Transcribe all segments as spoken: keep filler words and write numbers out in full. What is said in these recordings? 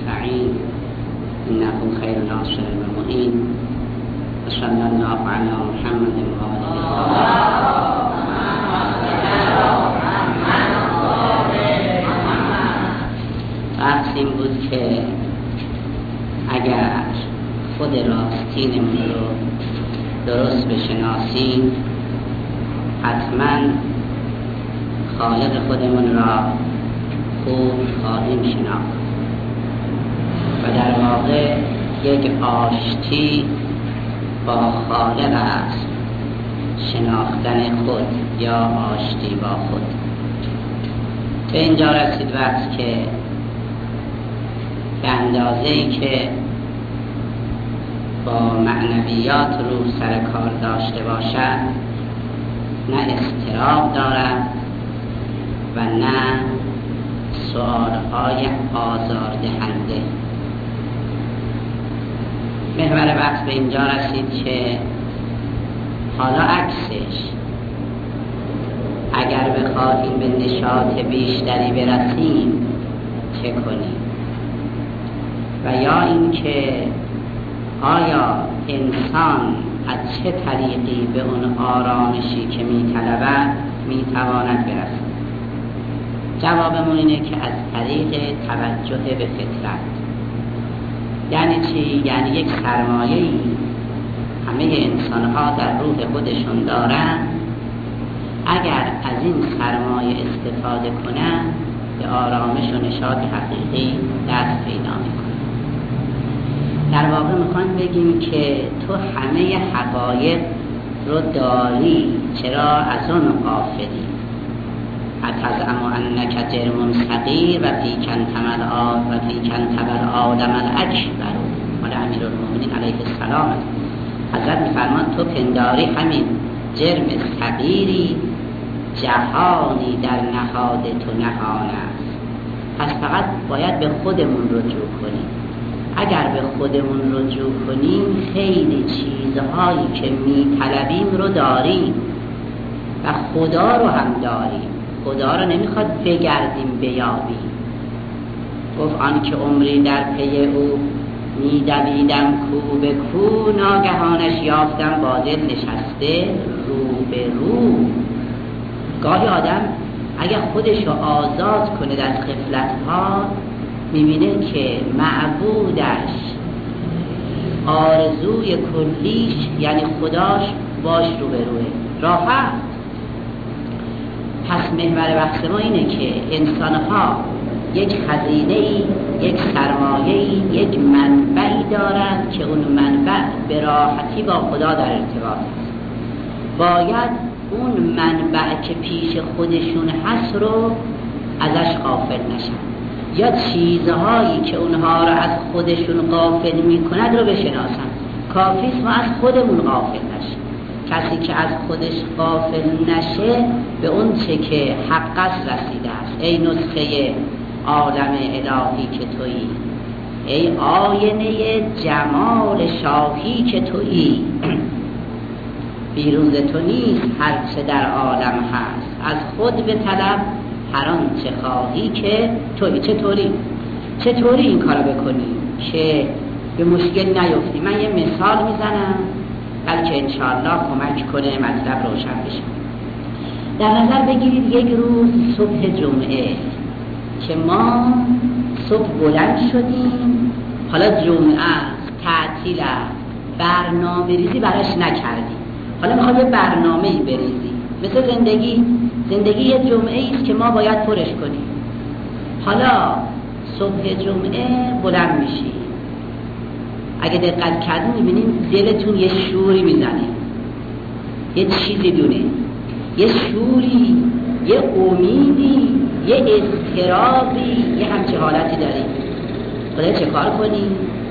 نستعين إنه خير ناصر ومعين وصلى الله على محمد وآله بحث این بود که اگر خود راستینمون رو درست بشناسیم حتما خالق خودمون را خوب خواهیم شناخت و در واقع یک آشتی با خالق است شناختن خود یا آشتی با خود. به اینجا رسید وقت که به اندازه‌ای که با معنویات رو سر کار داشته باشد نه اضطراب دارد و نه سؤالهای آزاردهنده. محور بحث به اینجا رسید که حالا عکسش اگر بخواهیم به نشاط بیشتری برسیم چه کنیم و یا اینکه آیا انسان از چه طریقی به اون آرامشی که می‌طلبد می‌تواند برسد. جوابمون اینه که از طریق توجه به فطرت. یعنی چی؟ یعنی یک سرمایه‌ای همه انسان‌ها در روح خودشون دارن، اگر از این سرمایه استفاده کنن به آرامش و نشاط حقیقی دست پیدا می‌کنن. در واقع میخوان بگیم که تو همه حقایق رو داری، چرا از اون غافلی؟ اتزعم انک جرم صغیر و فیکن تمل آد و فیکن تبر آدم الاکبر. مال امیرالمومنین علیه السلام. حضرت میفرمان تو پنداری همین جرم صغیری، جهانی در نهاد تو نهان است. پس فقط باید به خودمون رجوع کنیم. اگر به خودمون رجوع کنیم خیلی چیزهایی که میطلبیم رو داریم و خدا رو هم داریم. خدا رو نمیخواد بگردیم بیابیم. گفت آن که عمری در پی او میدویدم کو به کو، ناگهانش یافتم با دل نشسته رو به رو. گاهی آدم اگر خودش رو آزاد کنه از غفلت‌ها میبینه که معبودش آرزوی کلیش یعنی خداش باش رو به روه راحت. پس محور بحث ما اینه که انسانها یک خزینه‌ای، یک سرمایه‌ای، یک منبعی دارند که اون منبع به راحتی با خدا در ارتباط است. باید اون منبع که پیش خودشون هست رو ازش غافل نشن یا چیزهایی که اونها رو از خودشون غافل میکند رو بشناسن. کافیست ما از خودمون غافل نشیم. کسی که از خودش غافل نشه به اون چه که حق است رسیده است. ای نسخه عالم الهی که تویی، ای آینه جمال شاهی که تویی، بیرون ز تو نیست هر چه در عالم هست. از خود به طلب هر آن چه خواهی که تویی. چطوری؟ چطوری این کارو بکنی که به مشکل نیفتی؟ من یه مثال میزنم بلکه انشاءالله کمک کنه مطلب روشن بشه. در نظر بگیرید یک روز صبح جمعه که ما صبح بلند شدیم، حالا جمعه است، تعطیل است، برنامه ریزی براش نکردیم، حالا میخوام یه برنامه‌ای بریزیم. مثل زندگی زندگی یه جمعه است که ما باید پرش کنیم. حالا صبح جمعه بلند میشی، اگه دقت کردین میبینین دلتون یه شوری میزنه، یه چیزی دونه، یه شوری، یه امیدی، یه اضطرابی، یه همچه حالتی داریم. خدا چه کار کنیم؟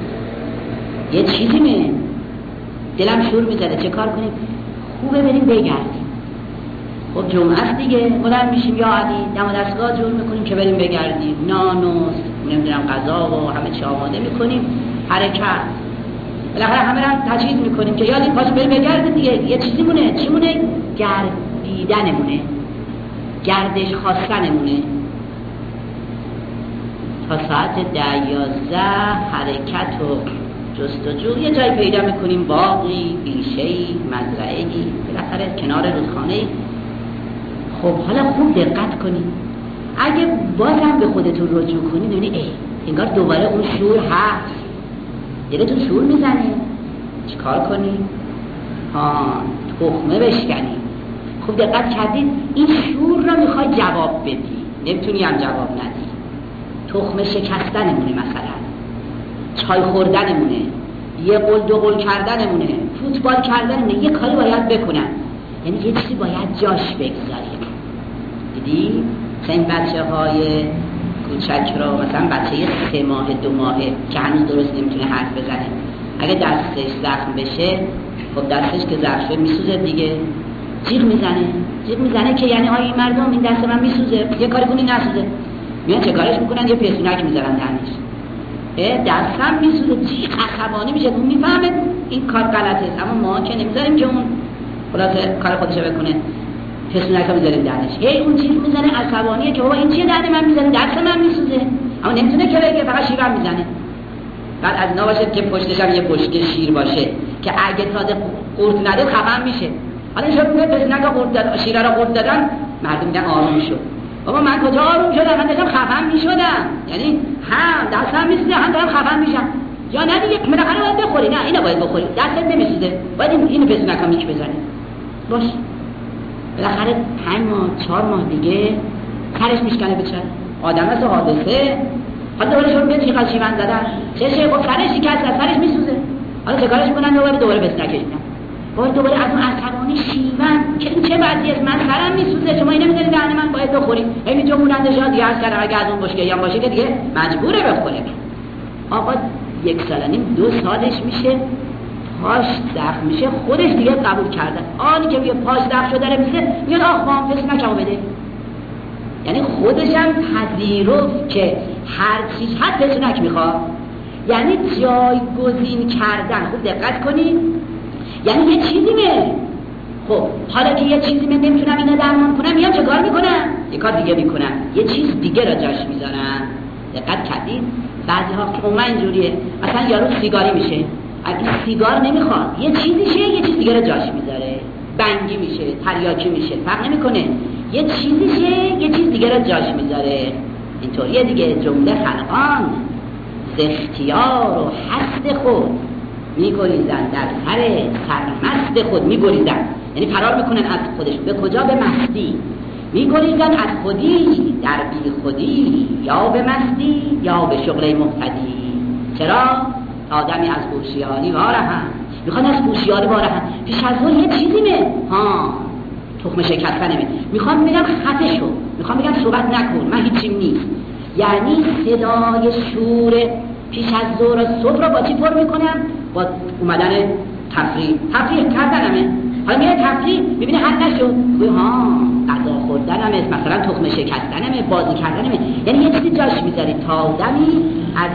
یه چیزی می دلم شور میزنه، چه کار کنیم؟ خوبه بریم بگردیم. خب جمعه است دیگه، بلند میشیم یا علی دم و دستگاه جور میکنیم که بریم بگردیم، نان و نمیدونم غذا و همه چی آماده میکنیم، حرکت. بالاخره همه رو تجهیز میکنیم که یادی پاش بریم بگردیم دیگه. یه چیزی مونه، چی مونه؟ گردیدنمونه، گردش خواستنمونه. تا ساعت ده یازده حرکت و جستجو، یه جایی پیدا میکنیم، باغی، بیشه‌ای، مزرعه‌ای، بالاخره کنار رودخانه‌ای. خب حالا خوب دقت کنید، اگه بازم به خودتون رجوع کنید ببینید ای انگار دوباره اون شور هست، دلتون شور میزنه، چیکار کنید؟ ها تخمه بشکنید. خوب دقت کردید این شور رو میخوای جواب بدی، نمیتونی هم جواب ندی. تخمه شکستنمونه، مثلا چای خوردنمونه، یه قول دو قول کردنمونه، فوتبال کردنمونه، یه کاری باید بکنن، یعنی یه چیزی باید جاش بگذاریم. دیدی؟ مثلا این بچه های کوچک رو، مثلا بچه سه ماه دو ماهه که هنوز درست نمیتونه حرف بزنه، اگه دستش زخم بشه، خب دستش که زخم شد میسوزه دیگه، جیغ میزنه جیغ میزنه که یعنی آی مردم این دست من میسوزه، یه کاری کنی نسوزه. میان چه کارش میکنن؟ یه پستونک میذارن دهنش، دستم میسوزه، جیغ عصبانی میشه، اون میفهمه این کار غلطه، اما ما که نمیذاریم که اون خلاصه کار خودشو بکنه، پستونک ها میذاریم دهنش، هی اون جیغ میزنه، عصبانیه که بابا این چیه دهن من میزنه، دست من میسوزه، اما نمیتونه که بگه، فقط شیرم میزنه. بعد از اینا باشه که پشتش هم یه بشکه شیر باشه که اگه تازه قورت نده خفن میشه. حالا شما میگه پستونک ها قورت دادن، شیر را قورت دادن، مردم میگن آروم شد. بابا من کجا آروم شدم؟ من داشتم خفن میشدم، یعنی هم دستم میسوزه هم دارم خفن میشم. یا نه دیگه بالاخره باید بخوری، نه اینو باید بخوری، دستت نمیسوزه، باید این اینو پستونک ها میک بزنه. باش بالاخره پنج ماه چهار ماه دیگه سرش میشکنه بچه آدم از حادثه. حالا دوباره شما میگه چقدر شیون زدن، چه چه خب سرش شکسته، سرش میسوزه، حالا چه کارش میکنن؟ دوباره دوباره پستونکش میدن، باید دوباره از اون عصبانی شیون که این چه وضعیه، من سرم میسوزه، شما اینو میذارید دهن من، باید بخوریم. همین جمهورنده شاد دیگه از کردن، اگه از اون بشکه یا باشه که دیگه مجبوره بخوره. آقا یک سال نیم دو سالش میشه، پاش زخم میشه، خودش دیگه قبول کرده، آنی که میگه پاش زخم شده داره میشه، میگن آخ مام پستونکمو بده. یعنی خودش هم پذیرفت که هر چیز حد پستونک میخواد، یعنی جایگزین کردن. خوب دقت کنید، یعنی یه چیزی میه، خب حالا که یه چیزی من نمیتونم اینو درمان کنم، میام چه کار میکنم؟ یه کار دیگه میکنم، یه چیز دیگه را جاش میذارم. دقت کردید؟ بعضی ها عموما اینجوریه، مثلا یارو سیگاری میشه، اگه سیگار نمیخواد یه چیزی شه، یه چیز دیگه را جاش میذاره، بنگی میشه، تریاکی میشه، فرق نمیکنه، یه چیزی شه یه چیز دیگه را جاش میذاره. اینطوریه دیگه. جمله خلقان ز اختیار و حسد خود میگریزن، در سر سرمست خود میگریزن، یعنی فرار میکنن از خودشون. به کجا؟ به مستی. میگریزن از خودی در بی خودی، یا به مستی یا به شغل مقتدی. چرا؟ آدمی از هوشیاری وارهن، میخوان از هوشیاری وارهن، پیش از اون یه چیزی می ها تخم شکستن نمی میخوام بگم خفه شو، میخوام بگم صحبت نکن، من هیچیم نیست. یعنی صدای شور پیش از ظهر و صبح رو با چی پر میکنم؟ با اومدن تفریح تفریح کردنمه. حالا میره تفریح میبینه حل نشد، گوی ها غذا خوردنمه، مثلا تخم شکستنمه، بازی کردنمه، یعنی یه چیزی جاش میذاری تا دمی از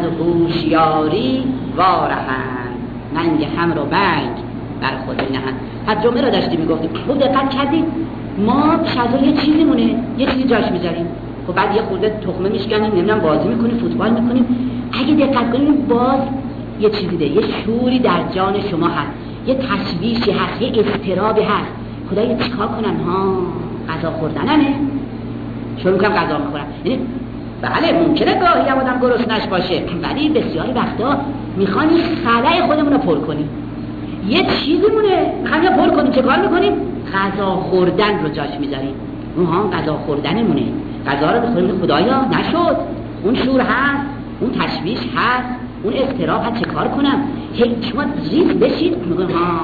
هوشیاری وارهن، ننگ هم رو بنگ بر خود نهن. پس جمعه رو داشتی میگفتیم، خوب دقت کردید، ما شازو یه چیزی مونه، یه چیزی جاش میذاریم، خب بعد یه خورده تخمه میشکنیم، نمیدونم بازی میکنیم، فوتبال میکنیم. اگه دقت کنیم باز یه چیزی ده، یه شوری در جان شما هست، یه تشویشی هست، یه اضطرابی هست. خدایا چیکار کنم؟ ها غذا خوردنمه، شروع میکنم غذا میخورم. یعنی بله ممکنه گاهی هم آدم گرسنش باشه، ولی بسیاری وقتا میخوایم این خلأ خودمون رو پر کنیم، یه چیزی مونه میخوایم پر کنیم. چه کار میکنیم؟ غذا خوردن رو جاش میذاریم. اونها غذا خوردنمونه، غذا رو بخوریم. خدایا نشد، اون شور هست، اون تشویش هست، اون اضطراب هست، چه کار کنم؟ شما ریز بشید، میگه ها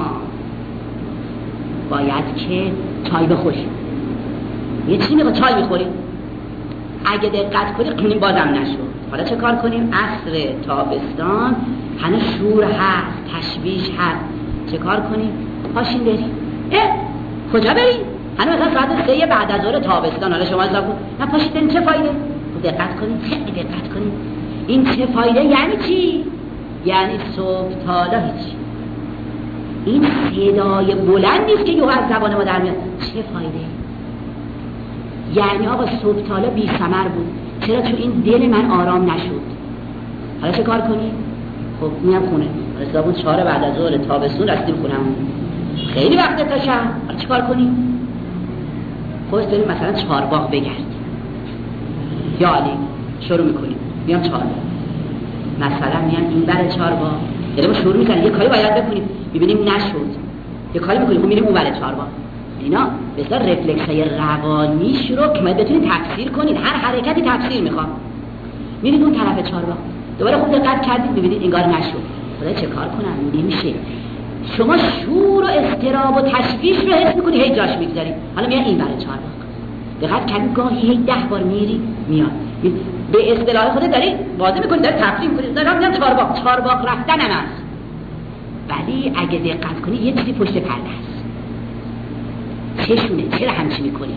باید که چای بخوریم. یه چیزی میگه چای میخوریم، اگه دقت کنیم بازم نشد. حالا چه کار کنیم؟ عصر تابستان هنوز شور هست، تشویش هست، چه کار کنیم؟ پاشین بریم. اه کجا بریم؟ هنوز مثلا ساعت سه بعد از ظهر تابستان. حالا شما حساب کن، نه پاشید بریم، چه فایده؟ دقت کنیم، خیلی دقت کنیم. این چه فایده یعنی چی؟ یعنی صبح تالا هیچی. این صدای بلند نیست که یه از زبان ما در میاد. چه فایده؟ یعنی آقا صبح تالا بی ثمر بود، چرا تو این دل من آرام نشد؟ حالا چه کار کنی؟ خب میام خونه، حسابون چهار بعد از ظهر تابستون رسیدیم خونمون، خیلی وقت تا شب. حالا چه کار کنی؟ خودت بریم مثلا چهارباغ بگردی، یا علی شروع میکنیم میام چهارباغ، مثلا میام این بر چهارباغ، یعنی ما شروع میکنیم یه کاری باید بکنیم، میبینیم نشد، یه کاری میکنیم خب میریم اون بر چهارباغ. اینا بسیار رفلکس های روانیش رو که باید بتونید تفسیر کنید، هر حرکتی تفسیر میخوام. میرید اون طرف چهارباغ، دوباره خوب دقت کردید میبینید انگار نشد. خدا چه کار کنم؟ نمیشه. شما شور و اضطراب و تشویش رو حس میکنی، هی جاش میگذاری. حالا میاد این برای چهارباغ، دقت کردید گاهی هی ده بار میری میاد، به اصطلاح خودت داری واضح میکنی، داری تفسیر میکنی، دارم میگم چهارباغ، چهارباغ رفتن هم هست، ولی اگه دقت کنی یه چیزی پشت پرده هست. چشونه؟ چرا همچی میکنی؟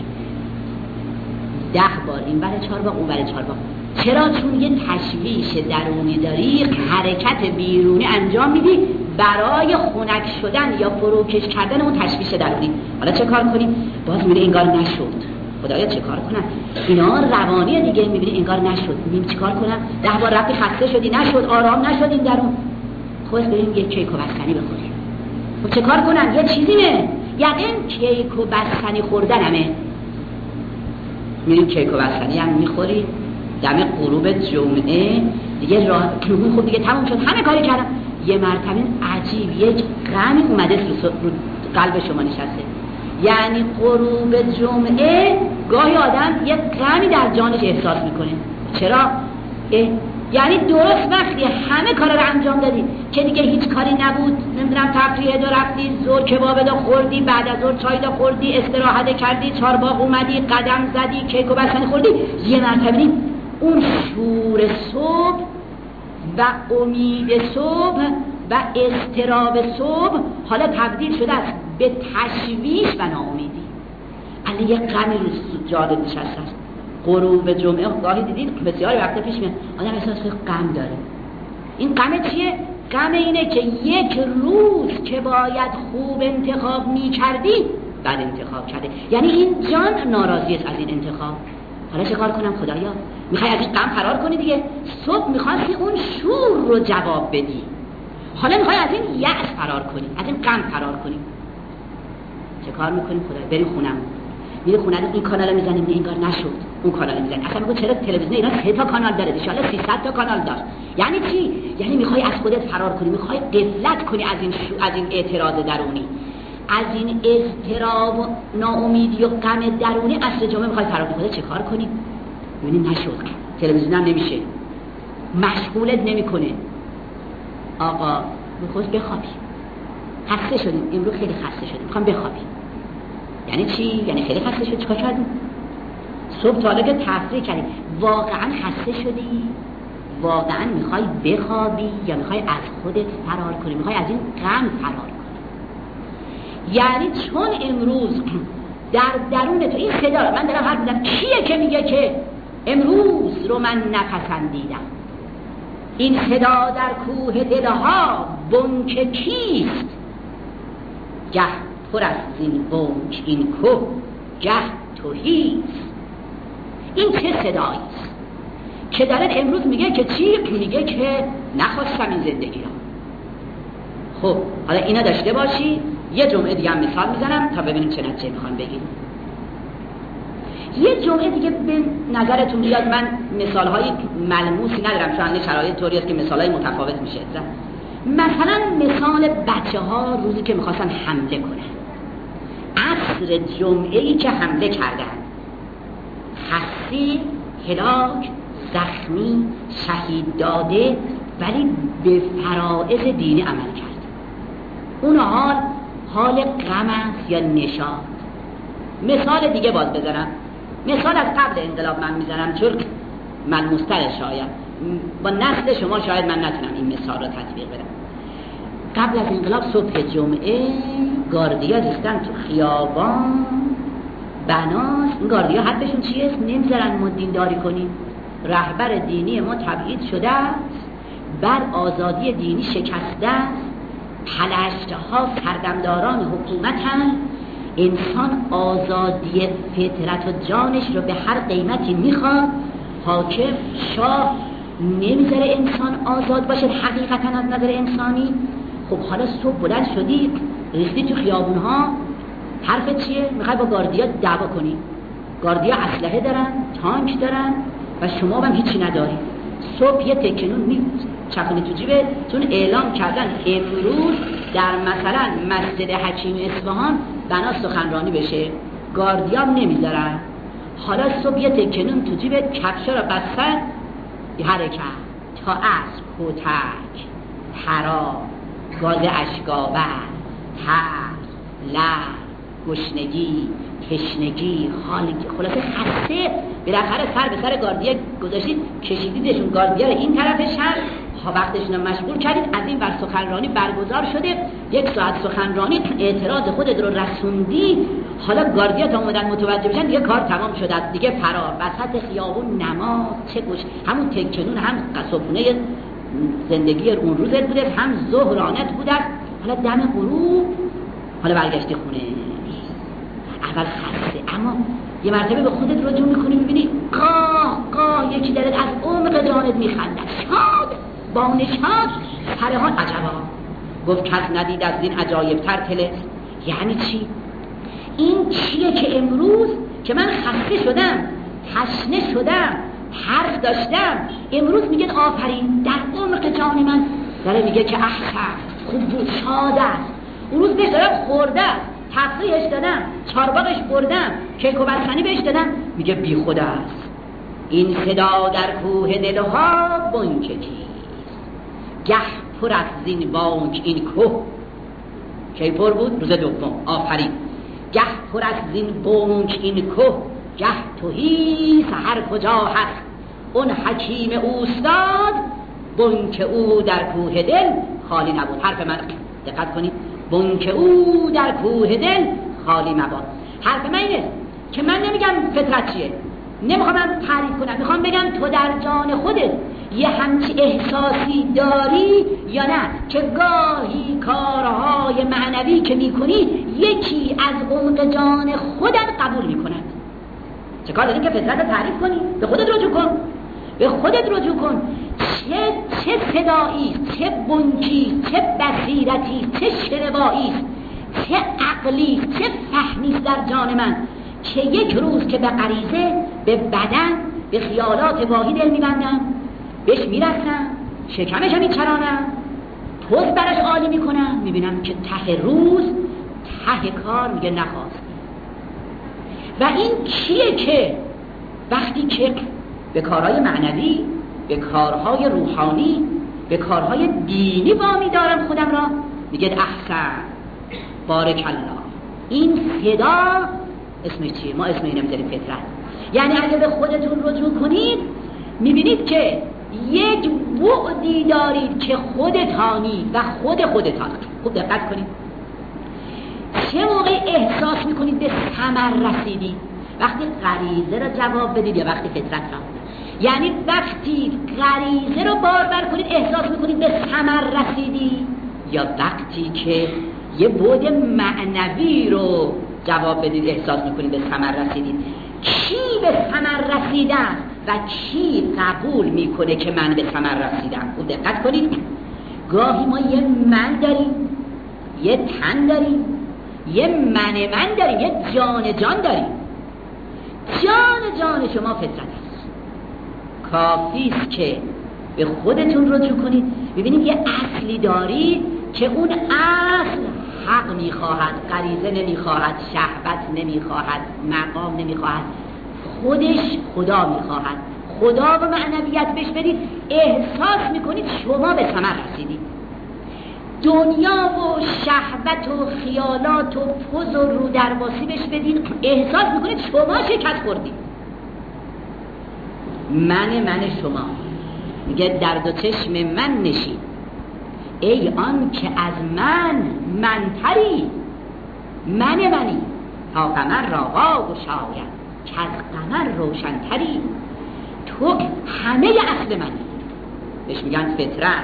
ده بار این برای چهارباغ اون برای چهارباغ. چرا؟ چون یه تشویش درونی داری، حرکت بیرونی انجام میدی برای خنک شدن یا فروکش کردن اون تشویش درونی. حالا چه کار کنیم؟ باز میره انگار نشد. خدایا چه کار کنم؟ اینا روانیه دیگه. میبینی انگار نشد، میگیم چه کار کنم؟ ده بار رفتی خسته شدی نشد، آرام نشدین درون، خودت بریم یه کیک و بستنی بخوریم. خب چه کار کنم؟ یه چیزی نه، یقین کیک و بستنی خوردنمه. میریم کیک و بستنی هم میخوریم، دم غروب جمعه دیگه راه خب دیگه تموم شد، همه کاری کردم. یه مرتبه عجیب یه غمی اومده رو قلب شما نشسته. یعنی غروب جمعه گاهی آدم یه غمی در جانش احساس میکنه. چرا؟ یعنی درست وقتی همه کار رو انجام دادی که دیگه هیچ کاری نبود، نمیدونم تفریح دا رفتی، زور کباب دا خوردی، بعد از ظهر چای دا خوردی، استراحت کردی، چهارباغ اومدی، قدم زدی، کیک و بستنی خوردی، یه مرتبه اون شور صبح و امید صبح و اضطراب صبح حالا تبدیل شده است به تشویش و ناامیدی. علی یه غمی رو جاده نشسته است. غروب جمعه گاهی دیدید بسیار وقت پیش میاد آدم احساس کنه غم داره. این غم چیه؟ غم اینه که یک روز که باید خوب انتخاب میکردی بعد انتخاب کرده. یعنی این جان ناراضی است از این انتخاب. حالا چه کار کنم خدایا؟ میخوای از این غم فرار کنی دیگه. صبح میخواستی اون شور رو جواب بدی، حالا میخوای از این یأس فرار کنی، از این غم فرار کنی. چه کار میکنیم خدایا؟ بریم خونم، میره خونه این کانال میزنیم انگار نشد، اون کانال میزنیم. اصلا میگه چرا تلویزیون اینا سه تا کانال داره، ان شاءالله سیصد تا کانال داشت. یعنی چی؟ یعنی میخوای از خودت فرار کنی، میخوای غفلت کنی از این شو... از این اعتراض درونی، از این اضطراب و ناامیدی و غم درونی. اصل جمعه میخوای فرار کنی. چه کار کنی؟ ببینیم نشد، تلویزیون هم نمیشه، مشغولت نمیکنه. آقا میخواد بخوابی، خسته شدیم امروز، خیلی خسته شدیم، میخوام بخوابیم. یعنی چی؟ یعنی خیلی خسته شدی، چیکار کردیم؟ صبح تا حالا که تفریح کردیم، واقعا خسته شدی؟ واقعا میخوای بخوابی یا میخوای از خودت فرار کنی؟ میخوای از این غم فرار کنی؟ یعنی چون امروز در درون تو این صدا، من دارم حرف میزنم، کیه که میگه که امروز رو من نپسندیدم؟ این صدا در کوه دلها بنک کیست؟ گه پر از این بنک این کوه، گه توهیست. این چه صدایی است که داره امروز میگه که چی؟ میگه که نخواستم این زندگی را. خب حالا اینا داشته باشی. یه جمعه دیگه هم مثال میزنم تا ببینیم چه نتیجه میخوام بگیم. یه جمعه دیگه به نظرتون بیاد، من مثالهای ملموسی ندارم چون شرایط طوری است که مثالهای متفاوت میشه. مثلا مثال بچه ها روزی که میخواستن حمله کنن، عصر جمعه‌ای که حمله کردن، خسته، هلاک، زخمی، شهید داده، ولی به فرائض دینی عمل کرد. اون حال حال غم است یا نشاط؟ مثال دیگه باز بزنم، مثال از قبل انقلاب من میزنم چون ملموستر شاید با نسل شما شاید من نتونم این مثال رو تطبیق بدم. قبل از انقلاب صبح جمعه گاردیا زیستن تو خیابان بناس. این گاردیا حدشون چیه؟ نمیذارن ما دینداری کنیم. رهبر دینی ما تبعید شده است، بر آزادی دینی شکسته است، پلشت ها سردمداران حکومت هم. انسان آزادی فطرت و جانش رو به هر قیمتی میخواد، حاکم شاه نمیذاره انسان آزاد باشه حقیقتا از نظر انسانی. خب حالا صبح بلند شدی رسیدی تو خیابون ها، حرفت چیه؟ میخوای با گاردیا دعوا کنی. گاردیا اسلحه دارن، تانک دارن و شما هم هیچی نداری. صبح یه تکنون می چکنی تو جیبه، چون اعلام کردن امروز در مثلا مسجد حکیم اصفهان بنا سخنرانی بشه، گاردیا هم نمیذارن. حالا صبح یه تکنون تو جیبه، کفشا رو بستن، حرکت تا عصر، کتک، ترا، گاز اشکاور، ترس، لر، گشنگی، تشنگی، خالگی، خلاصه خسته. بالاخره سر به سر گاردیا گذاشتید، کشیدیدشون گاردیا رو این طرفش هم ها، وقتشون رو مشغول کردید. از این ور سخنرانی برگزار شده، یک ساعت سخنرانی، اعتراض خودت رو رسوندی. حالا گاردیا تا اومدن متوجه بشن دیگه کار تمام شده، دیگه فرار وسط خیابون، نماز، چه گوش، همون تکنون هم قصبونه زندگی اون روزت بوده، هم ظهرانت بوده. حالا دم غروب حالا برگشتی خونه، اول خسته، اما یه مرتبه به خودت رجوع میکنی، میبینی قاه قاه یکی دلت از عمق جانت میخنده، شاد با نشاد پرهان. عجبا گفت کس ندید از این عجایب تر تلس. یعنی چی؟ این چیه که امروز که من خسته شدم، تشنه شدم، حرف داشتم، امروز میگه آفرین، در عمق جان من داره میگه که احسن، خوب بود، شاد است. اون روز بهش دارم خورده، تفریحش دادم، چارباغش بردم، کیک و بستنی بهش دادم، میگه بی خود است این صدا در کوه دلها بانک کیست، گه پر از زین بانک این کوه. کی پر بود؟ روز دوم. آفرین. گه پر از زین بانک این کوه، گه تهی هر کجا هست اون حکیم اوستاد، بانک او در کوه دل خالی نبود. حرف من دقت کنید، بانک او در کوه دل خالی مباد. حرف من اینه که من نمیگم فطرت چیه، نمیخوام من تعریف کنم، میخوام بگم تو در جان خودت یه همچی احساسی داری یا نه، که گاهی کارهای معنوی که میکنی یکی از عمق جان خودت قبول میکند. چه کار داری که فطرت رو تعریف کنی؟ به خودت رجوع کن، به خودت رجوع کن. چه چه صدایی، چه بنکی، چه بصیرتی، چه شنوایی، چه عقلی، چه فهمی در جان من که یک روز که به غریزه، به بدن، به خیالات واهی دل میبندم، بهش میرسم، شکمش هم میچرانم، پوز برش عالی میکنم، میبینم که ته روز، ته کار میگه نخواست. و این کیه که وقتی که به کارهای معنوی، به کارهای روحانی، به کارهای دینی وامی دارم خودم را، میگه احسن، بارک الله. این صدا اسمش چیه؟ ما اسم اینو میذاریم فطرت. یعنی اگه به خودتون رجوع کنید میبینید که یک بعدی دارید که خودتانی و خود خودتان. خوب دقت کنید، چه موقع احساس میکنید به ثمر رسیدید؟ وقتی غریزه را جواب بدید یا وقتی فطرت را؟ یعنی وقتی غریزه رو باربر کنید احساس میکنید به ثمر رسیدی، یا وقتی که یه بعد معنوی رو جواب بدید احساس میکنید به ثمر رسیدید؟ کی به ثمر رسیدن و کی قبول میکنه که من به ثمر رسیدم؟ خوب دقت کنید، گاهی ما یه من داریم، یه تن داریم، یه من من داریم، یه جان جان داریم. جان جان شما فطرت است. کافی است که به خودتون رجوع کنید، ببینید یه اصلی دارید که اون اصل حق میخواهد، غریزه نمیخواهد، شهوت نمیخواهد، مقام نمیخواهد، خودش خدا میخواهد. خدا و معنویت بهش بدید، احساس میکنید شما به ثمر رسیدید. دنیا و شهوت و خیالات و پوز و رو درواسی بهش بدید، احساس میکنید شما شکست خوردید. من من شما میگه در دو چشم من نشین، ای آن که از من منتری، من منی تا قمر را وا گشاید که از قمر روشنتری. تو همه اصل منی. بهش میگن فطرت،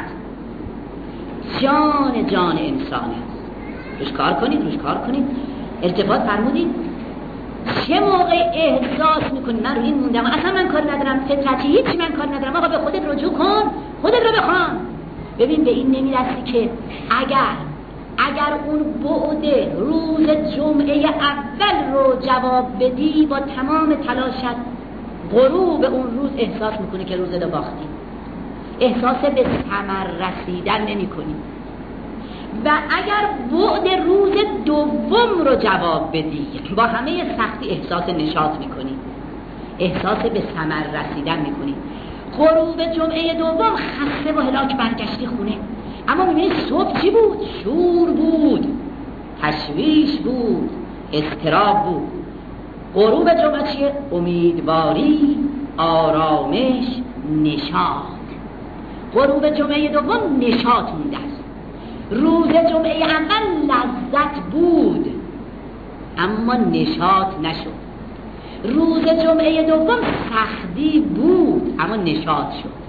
جان جان انسان است. روش کار کنید، روش کار کنید. التفات فرمودید چه موقع احساس میکنی من روی این موندم اصلا من کار ندارم، فطرتی هیچی من کار ندارم، آقا به خودت رجوع کن، خودت رو بخوان. ببین به این نمیرسی که اگر اگر اون بعد روز جمعه اول رو جواب بدی با تمام تلاشت غروب اون روز احساس میکنی که روز رو باختی، احساس به ثمر رسیدن نمی کنی. و اگر بعد روز دوم رو جواب بدی با همه سختی احساس نشاط میکنی، احساس به ثمر رسیدن میکنی. غروب جمعه دوم خسته و هلاک برگشتی خونه، اما میبینی صبح چی بود؟ شور بود، تشویش بود، اضطراب بود. غروب جمعه چیه؟ امیدواری، آرامش، نشاط. غروب جمعه دوم نشاط مونده است. روز جمعه اول لذت بود اما نشاط نشد. روز جمعه دوم سختی بود اما نشاط شد.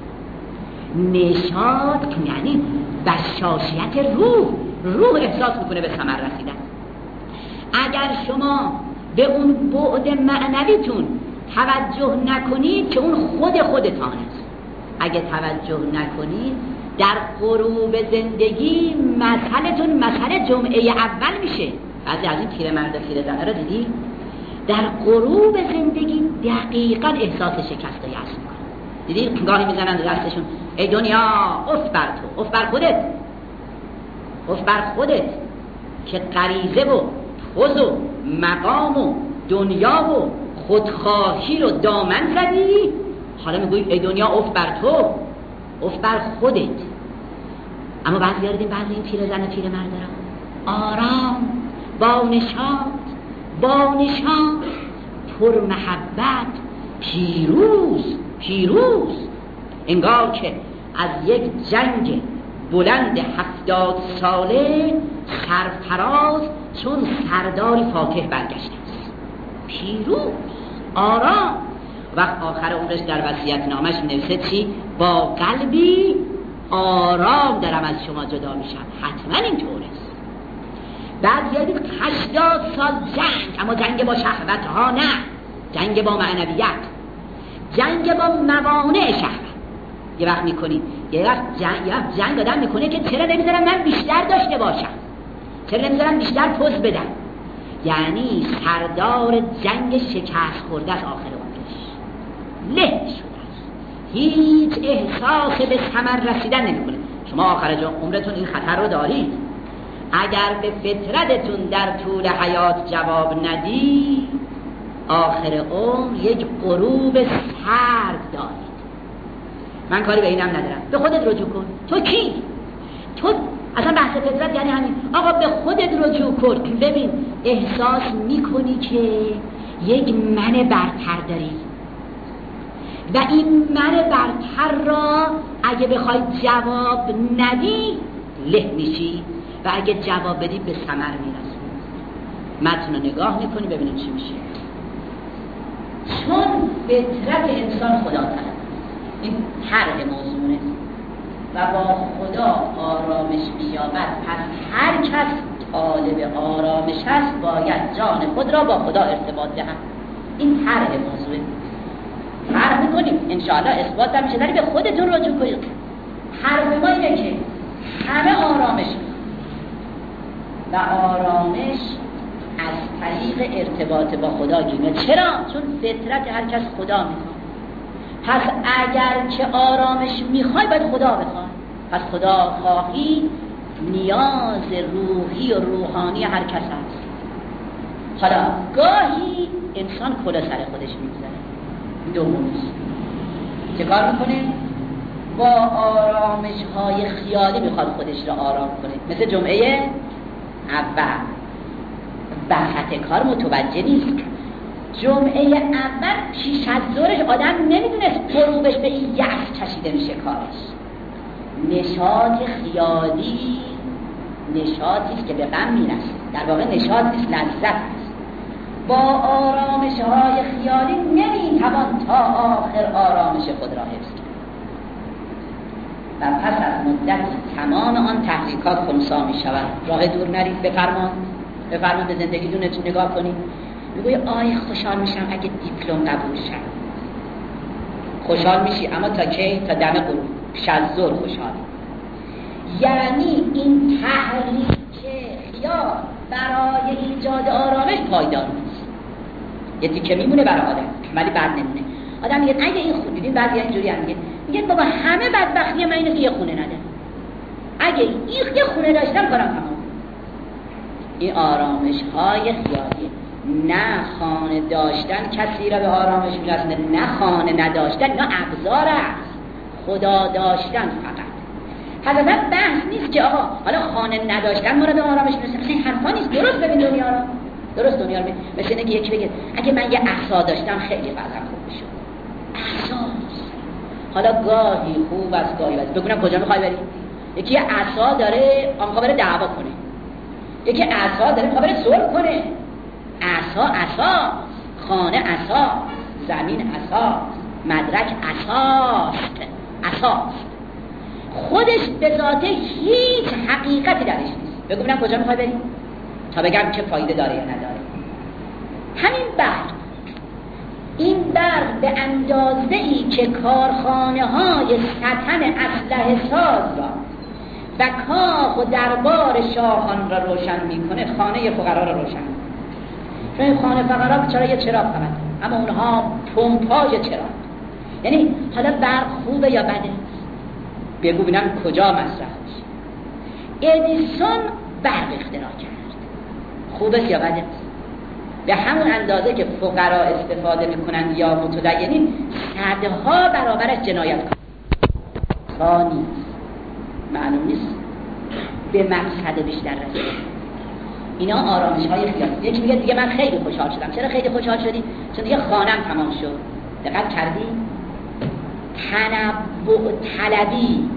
نشاط یعنی بشاشیت روح، روح احساس میکنه به ثمر رسیدن. اگر شما به اون بعد معنویتون توجه نکنید که اون خود خودتان است، اگه توجه نکنید در غروب زندگی مسئلتون مسئله جمعه اول میشه. بعضی از این پیرمرد پیرزنه رو دیدی در غروب زندگی دقیقاً احساس شکست یأس میکنن. دیدی گاهی میزنن دستشون ای دنیا اف بر تو، اف بر خودت، اف بر خودت که غریزه و پوز و مقام و دنیا و خودخواهی رو دامن زدی، حالا میگوی ای دنیا اف بر تو، اف بر خودت. اما بعضی ها دیدیم بعضی این پیرزن و پیرمرد را آرام، با نشاط، با نشاط، پر محبت، پیروز پیروز، انگار که از یک جنگ بلند هفتاد ساله سرفراز چون سرداری فاتح برگشته است، پیروز، آرام. وقت آخر عمرش در وصیت نامش نوشته چی؟ با قلبی آرام دارم از شما جدا میشم. حتما این طور است. بعد یادید هشتاد سال جنگ، اما جنگ با شهوت ها نه، جنگ با معنویت، جنگ با موانع شهوت. یه وقت میکنید یه وقت جنگ, یه وقت جنگ آدم میکنه که چرا نمیذارم من بیشتر داشته باشم، چرا نمیذارم بیشتر پوز بدم. یعنی سردار جنگ شکست خورده از آخر عمرش، له شده است، هیچ احساس به ثمر رسیدن نمیکنه. شما آخر عمرتون این خطر رو دارید، اگر به فطرتتون در طول حیات جواب ندی آخر عمر یک غروب سرد دارید. من کاری به اینم ندارم، به خودت رجوع کن. تو کی؟ تو اصلا بحث فطرت یعنی همین، آقا به خودت رجوع کن. ببین احساس میکنی که یک من برتر داری و این من برتر را اگه بخوای جواب ندی له میشی و اگه جواب بدی به ثمر میرسی. متن رو نگاه میکنی ببینیم چی میشه. چون فطرت انسان خدا طلب، این طرح موضوعه و با خدا آرامش می‌یابد، پس هر کس طالب آرامش هست باید جان خود را با خدا ارتباط دهد. این طرح موضوعه. فرق میکنیم انشاءالله اثبات هم میشه، داری به خودتون رجوع کنید. حرف ما اینه که همه آرامش و آرامش از طریق ارتباط با خدا گیره. چرا؟ چون فطرت هر کس خدا میخواد. پس اگر که آرامش میخوای باید خدا بخوای. پس خدا خواهی نیاز روحی و روحانی هر کس هست. حالا گاهی انسان کلا سر خودش میگذاره. دومیش چه کار میکنه؟ با آرامش های خیالی میخواد خودش را آرام کنه. مثل جمعه اول وسط کار متوجه نیست. جمعه اول پیش از ظهرش آدم نمیدونست غروبش به این یأس کشیده میشه کارش. نشاط خیالی نشاطیست که به غم میرسه، در واقع نشاط نیست، لذت است. با آرامش های خیالی نمیتوان تا آخر آرامش خود را حفظ کرد و پس از مدت تمام آن تحریکات خنثی می شود. راه دور نرید، بفرمان بفرمان به زندگی دونتون نگاه کنید. میگوی آی خوشحال میشم اگه دیپلم قبول شد. خوشحال میشی اما تا کی؟ تا دم غروب، شزور خوشحال. یعنی این تحریک خیال برای ایجاد آرامش پایدار نیست. یه تیکه میمونه برای آدم ولی بعد نمونه. آدم میگه اگه این خونه، دیدین بعضی اینجوری هم میگه میگه بابا همه بدبختی من اینه که یه خونه ندارم، اگه این یه خونه داشتم کارم تمام. این آرامش های خیالیه. نه خانه داشتن کسی را به آرامش میرسونه، نه خانه نداشتن، نه ابزار است. خدا داشتن فقط. حضرت بحث نیست که آقا حالا خانه نداشتن ما را به آرامش میرسونه، اصلا این حرفا نیست. درست ببین دنیا را، درست دنیا رو ببین. مثل اینه که یکی بگه اگه من یه عصا داشتم خیلی وضعم خوب میشد. عصا نیست. حالا گاهی خوب است گاهی بد. بگونم کجا میخوای بری؟ یکی یه عصا داره میخواد بره دعوا کنه، یکی عصا داره میخواد بره صلح کنه. عصا عصا، خانه عصا، زمین عصا، مدرک عصاست. عصاست خودش به ذاته هیچ حقیقتی درش نیست. بگو ببینم کجا میخوای بری تا بگم چه فایده داره یا نداره. همین برق، این برق به اندازه ای که کارخانه های سطن اسلحه ساز را و کاخ و دربار شاهان را روشن میکنه، خانه فقرا را روشن میکنه. چون خانه فقرا چرا یه چراغ فقط، اما اونها پمپاژ چراغ. یعنی حالا برق خوبه یا بده؟ بگو ببینم کجا مصرف میشه. ادیسون برق اختراع کرد، خوبه یا بده؟ به همون اندازه که فقرا استفاده میکنن یا متدینین صدها برابرش جنایت کنن. ثانی معلوم نیست به مقصد بیشتر رسید. اینا آرامش های خیالی. یکی میگه دیگه من خیلی خوشحال شدم. چرا خیلی خوشحال شدی؟ چون دیگه خانم تمام شد. دقت کردی؟ تنبع طلبی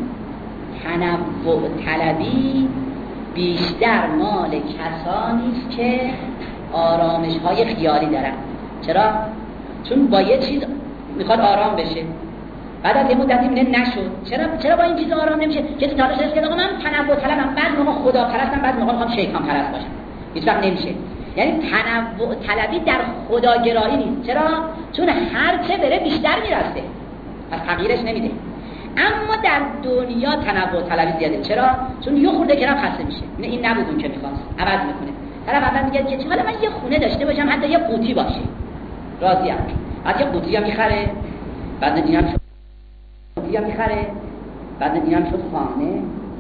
تنبع طلبی بیشتر مال کسانی است که آرامش های خیالی دارن. چرا؟ چون با یه چیز میخواد آرام بشه، بعد از یه مدتی میبینه نشد. چرا چرا با این چیز آرام نمیشه؟ کسی تلاش کرده که من تنوع طلبم، بعد موقع خدا پرستم، بعد موقع میخوام شیطان پرست باشم. هیچ وقت نمیشه. یعنی تنوع طلبی در خداگرایی نیست. چرا؟ چون هر چه بره بیشتر میرسه، پس تغییرش نمیده. اما در دنیا تنوع طلبی زیاده. چرا؟ چون یه خورده گرم خسته میشه. این نبود اون که میخواست، عوض میکنه. طرف اول میگه که حالا من یه خونه داشته باشم، حتی یه قوطی باشه، راضیم. بعد یه قوطی هم میخره، بعد اینم شد قوطی هم میخره، بعد اینم شد خانه.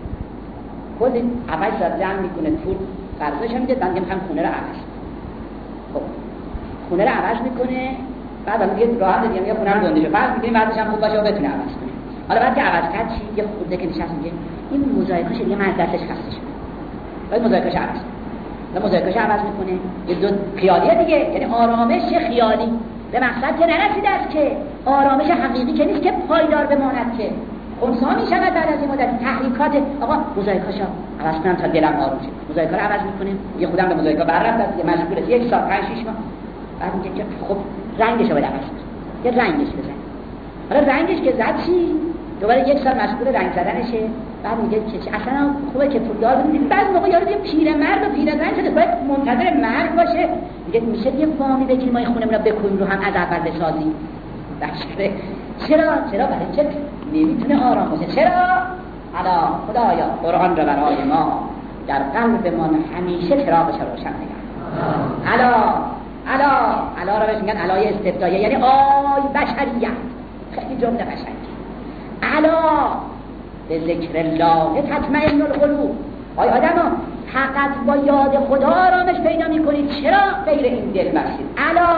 کلی عوض زد جمع میکنه، پول قرضش هم میده، بعد میگم خونه رو عوض. خب خونه رو عوض میکنه، بعد میگه راحت دیگه میگه خونه رو گنده شه، بعد میگه بعدش هم خوب باشه و بتونه عوض کنه. حالا بعد که عوض کرد چی؟ یه خورده که نشست میگه این موزاییکاش دیگه من از دستش خسته شدم، باید موزاییکاش عوض کنه. و موزاییکاش عوض میکنه. یه دو خیالیه دیگه، یعنی آرامش خیالی به مقصد که نرسیده است، که آرامش حقیقی که نیست که پایدار بماند، که خنثی میشود بعد از این مدت. تحریکات آقا موزاییکاشو عوض کنم تا دلم آروم شه، موزاییکا رو عوض میکنه. یه خودم به موزاییکا بررفت دیگه، مجبوره یک سال پنج شش ماه بعد میگه که خب رنگش رو بده عوض کن، یه رنگش بزن. حالا رنگش که زد چی؟ دوباره یک سال مشغول رنگ زدنشه. بعد میگه که اصلا خوبه که پولدار بدید. بعضی موقع یارو یه پیرمرد و پیرزن شده باید منتظر مرگ باشه، میگه میشه یه فامی بگیریم ما این خونمون رو بکنیم رو هم از اول بسازیم. بشره چرا چرا برای چه نمیتونه آرام باشه؟ چرا؟ الا خدایا قرآن رو برای ما در قلبمان همیشه چراغش روشن نگه. الا الا الا رو بهش میگن الای استفتاییه، یعنی آی بشریت. خیلی جمله قشنگه. الا به ذکر الله تطمئن القلوب. آی آدما فقط با یاد خدا آرامش پیدا میکنید، چرا غیر این دل بخشید؟ الا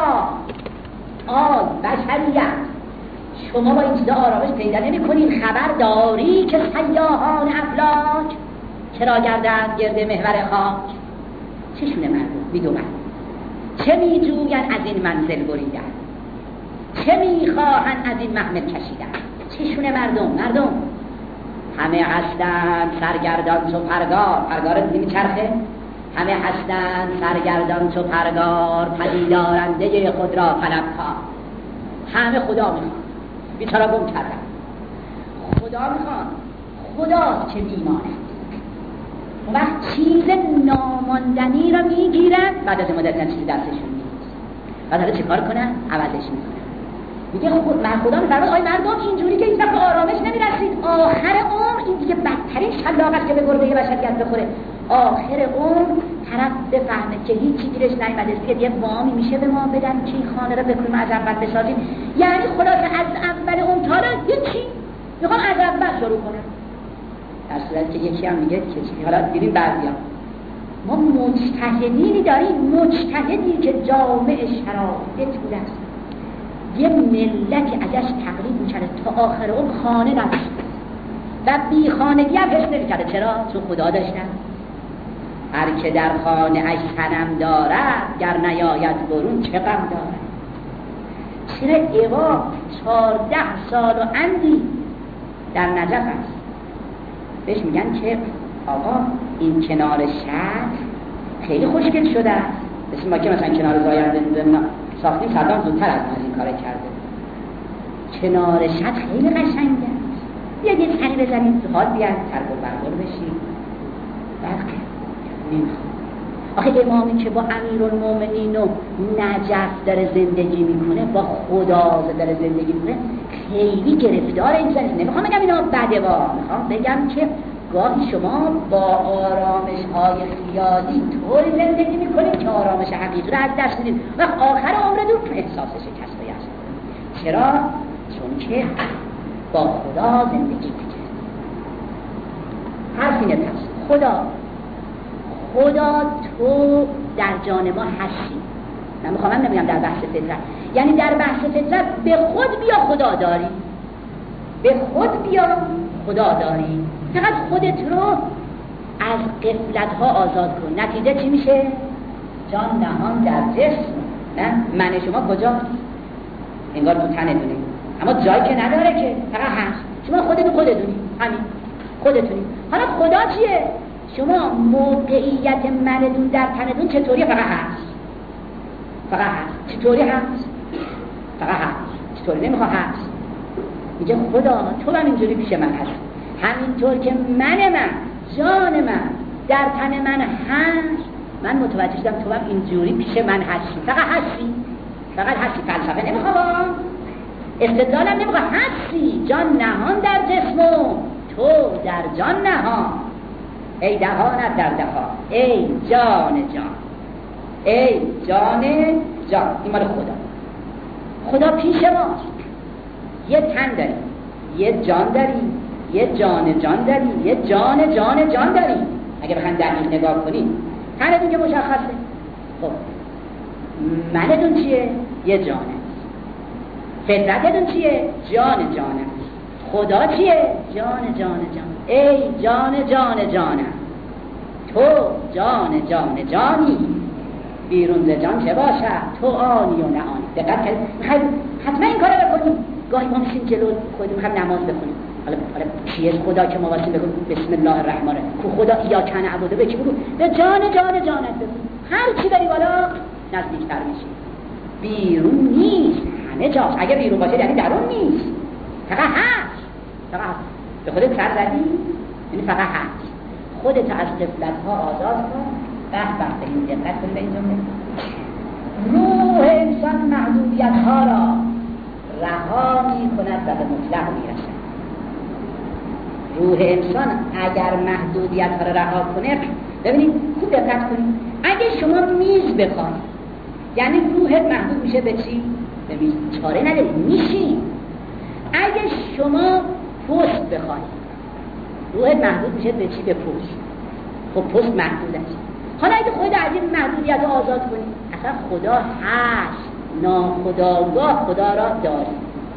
آی بشریت، شما با این چیزا آرامش پیدا نمیکنید. خبر داری که سیاحان افلاک چرا گردند گرد محور خاک؟ چشونه مردم میدومند، چه میجویند از این منزل بریدن، چه میخواهند از این محمل کشیدن. چشونه مردم مردم همه هستند سرگردان چو پرگار. پرگار دیدی میچرخه؟ همه هستند سرگردان چو پرگار، پدیدارنده خود را طلبکار. همه خدا میخوان، بیچاره گم کردن. خدا میخوان، خدا چه میماند. اون وقت چیز ناماندنی را میگیرن، بعد از مدت چیزی دستشون نیست. بعد حالا چیکار کنن؟ عوضش میکنن. میگه خود من خدا میفرماد آی مردم اینجوری که هیچ وقت آرامش نمیرسید، آخر عمر این دیگه بدترین شلاق است که به گرده بشریت بخوره. آخر عمر طرف بفهمه که هیچی گیرش نیامده، دیگه یه وامی میشه به ما بدن که این خانه رو بکنیم از اول بسازیم. یعنی خلاصه از اول اون تا هیچی میخوام از اول شروع کنم. در صورتی که یکی هم میگه که حالا دیدیم بعضیا ما مجتهدینی داریم، مجتهدی که جامع شرایط بوده است، یه ملتی ازش تقلید میکنه تا آخر اون خانه نداشت و بی خانگی هم حس نمیکنه. چرا؟ چون خدا داشتن. هر که در خانه اش صنم دارد گر نیاید برون چه غم دارد. چرا ایوا چارده سال و اندی در نجف است، بهش میگن که آقا این کنار شهر خیلی خوشگل شده است، مثل ما که مثلا کنار زاینده ساختیم صدام زودتر از ما این کار کرده. کنار شهر خیلی قشنگه، یه یه تنی بزنید حال بیاد ترک و برگل بشید. بلکه نمیخواد. آخه امامی که با امیرالمومنین و نجف داره زندگی میکنه، با خدا داره زندگی میکنه، خیلی گرفتار این زنید. نمیخوام بگم اینا بده با، میخوام بگم که گاهی شما با آرامش های خیالی طوری زندگی میکنید که آرامش حقیقی رو از دست میدید و آخر عمرتون احساس شکستگی هست. چرا؟ چون که با خدا زندگی میکنید. حرف اینه پس خدا خدا تو در جان ما هستی. من میخوام هم نمیگم در بحث فطرت، یعنی در بحث فطرت به خود بیا خدا داری، به خود بیا خدا داری، فقط خودت رو از غفلت ها آزاد کن. نتیجه چی میشه؟ جان نهان در جسم. نه من شما کجاست؟ انگار تو تنتونه، اما جایی که نداره که، فقط هست. شما خودتون خودتونی، همین خودتونی. حالا خدا چیه؟ شما موقعیت منتون در تنتون چطوری؟ فقط هست، فقط هست. چطوری هست؟ فقط هست. چطوری؟ نمیخواه هست. میگه خدا تو هم اینجوری پیش من هست، همینطور که من من جان من در تن من هست، من متوجه شدم تو هم اینجوری پیش من هستی. فقط هستی، فقط هستی. فلسفه نمیخوام، استدلالم نمیخوام، هستی. جان نهان در جسم، تو در جان نهان. ای دهانت در دهان، ای جان جان، ای جان جان. این مال خدا. خدا پیش ماست. یه تن داری، یه جان داری، یه جان جان داری، یه جان جان جان داری. اگه بخوایم دقیق نگاه کنیم تنتون که مشخصه. خب منتون چیه؟ یه جانه. فطرتتون چیه؟ جان جانه. خدا چیه؟ جان جان جان. ای جان جان جانم، تو جان جان جانی، بیرون ز جان چه باشد؟ تو آنی و نه آنی. دقت کنید، میخوایم حتما این کار رو بکنیم. گاهی ما میشیم جلو خودمون میخوایم نماز بخونیم، حالا حالا چیه خدا که ما واسه بگیم بسم الله الرحمن الرحیم، کو خدا یا کن عبوده بگی بگو به جان جان جانت بگو. هر چی بری بالا نزدیکتر میشی. بیرون نیست، همه جاست. اگه بیرون باشه یعنی درون نیست، فقط هست. فقط به خودت سر زدی، یعنی فقط هست. خودت از غفلت ها آزاد کن. بحث بحث این دقت کن به این جمله. روح انسان محدودیت ها را رها می کند و به مطلق می رسد. روح انسان اگر محدودیت ها را رها کنه، ببینید خوب دقت کنید، اگه شما میز بخوانید یعنی روحت محدود میشه به چی؟ به میز. چاره نداری، میشی. اگه شما پست بخوانید روحت محدود میشه به چی؟ به پست. خب پست محدود است. حالا اگه خود از این محدودیت رو آزاد کنید، اصلا خدا هست، ناخودآگاه خدا را داری.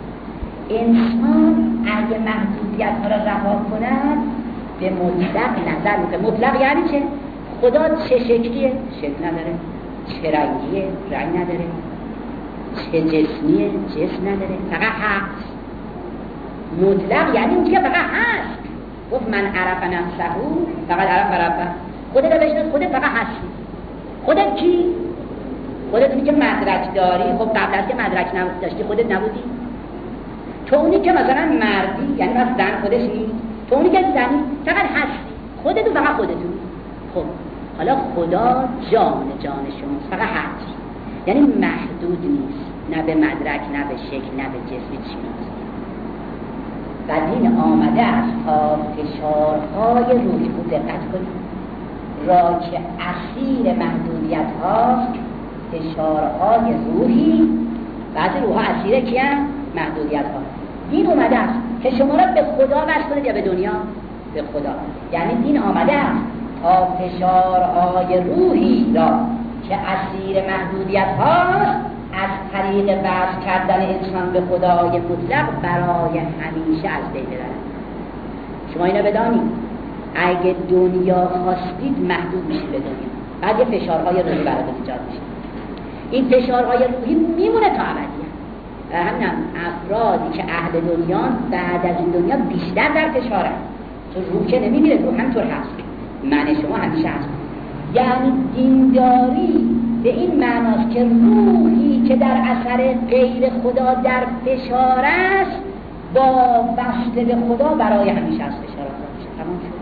انسان اگه محدودیت ها را رها کند به مطلق نظر میکنه. مطلق یعنی چه؟ خدا چه شکلیه؟ شکل نداره. چه رنگیه؟ رنگ نداره. چه جسمیه؟ جسم نداره. فقط هست. مطلق یعنی اون که فقط هست. گفت من عرف نفسه فقط عرف ربه. خودت رو بشناس، خودت فقط هستی. خودت کی؟ خودت اونی که مدرک داری. خب قبل از که مدرک داشتی خودت نبودی؟ تو اونی که مثلا مردی، یعنی مثلا زن خودش نیست. تو اونی که زنی فقط هستی. خودت فقط خودتون. خب حالا خدا جان جان شماست، فقط هست. یعنی محدود نیست، نه به مدرک، نه به شکل، نه به جسم، چی نیست. و دین آمده است تا فشارهای روحی، خوب دقت کنید، را که اسیر محدودیت هاست، فشارهای روحی، بعضی روحا اسیره کیان؟ محدودیت ها. دین اومده است که شما را به خدا وصل کنید یا به دنیا؟ به خدا. یعنی دین آمده است تا فشارهای روحی را که اسیر محدودیت هاست از طریق وصل کردن انسان به خدای مطلق برای همیشه از بین ببرد. شما اینو بدانید، اگه دنیا خواستید محدود میشید به دنیا، بعد یه فشارهای روحی براتون ایجاد میشه. این فشارهای روحی میمونه تا ابدیت. و همین هم افرادی که اهل دنیا بعد از این دنیا بیشتر در فشارن، چون روح که نمیمیره، روح همطور هست، من شما همیشه هست. یعنی دینداری به این معناست که روحی که در اثر غیر خدا در فشار است، با وصل به خدا برای همیشه از فشار آزاد میشه. تمام شد.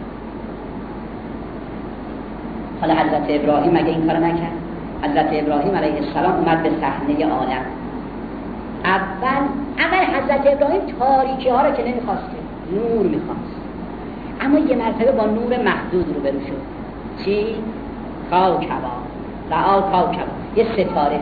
حالا حضرت ابراهیم مگه این کارو نکرد؟ حضرت ابراهیم علیه السلام اومد به صحنه عالم. اول اول حضرت ابراهیم تاریکی ها رو که نمیخواست، نور میخواست، اما یه مرتبه با نور محدود روبرو شد. چی؟ کوکبا، رعا کوکبا، یه ستاره.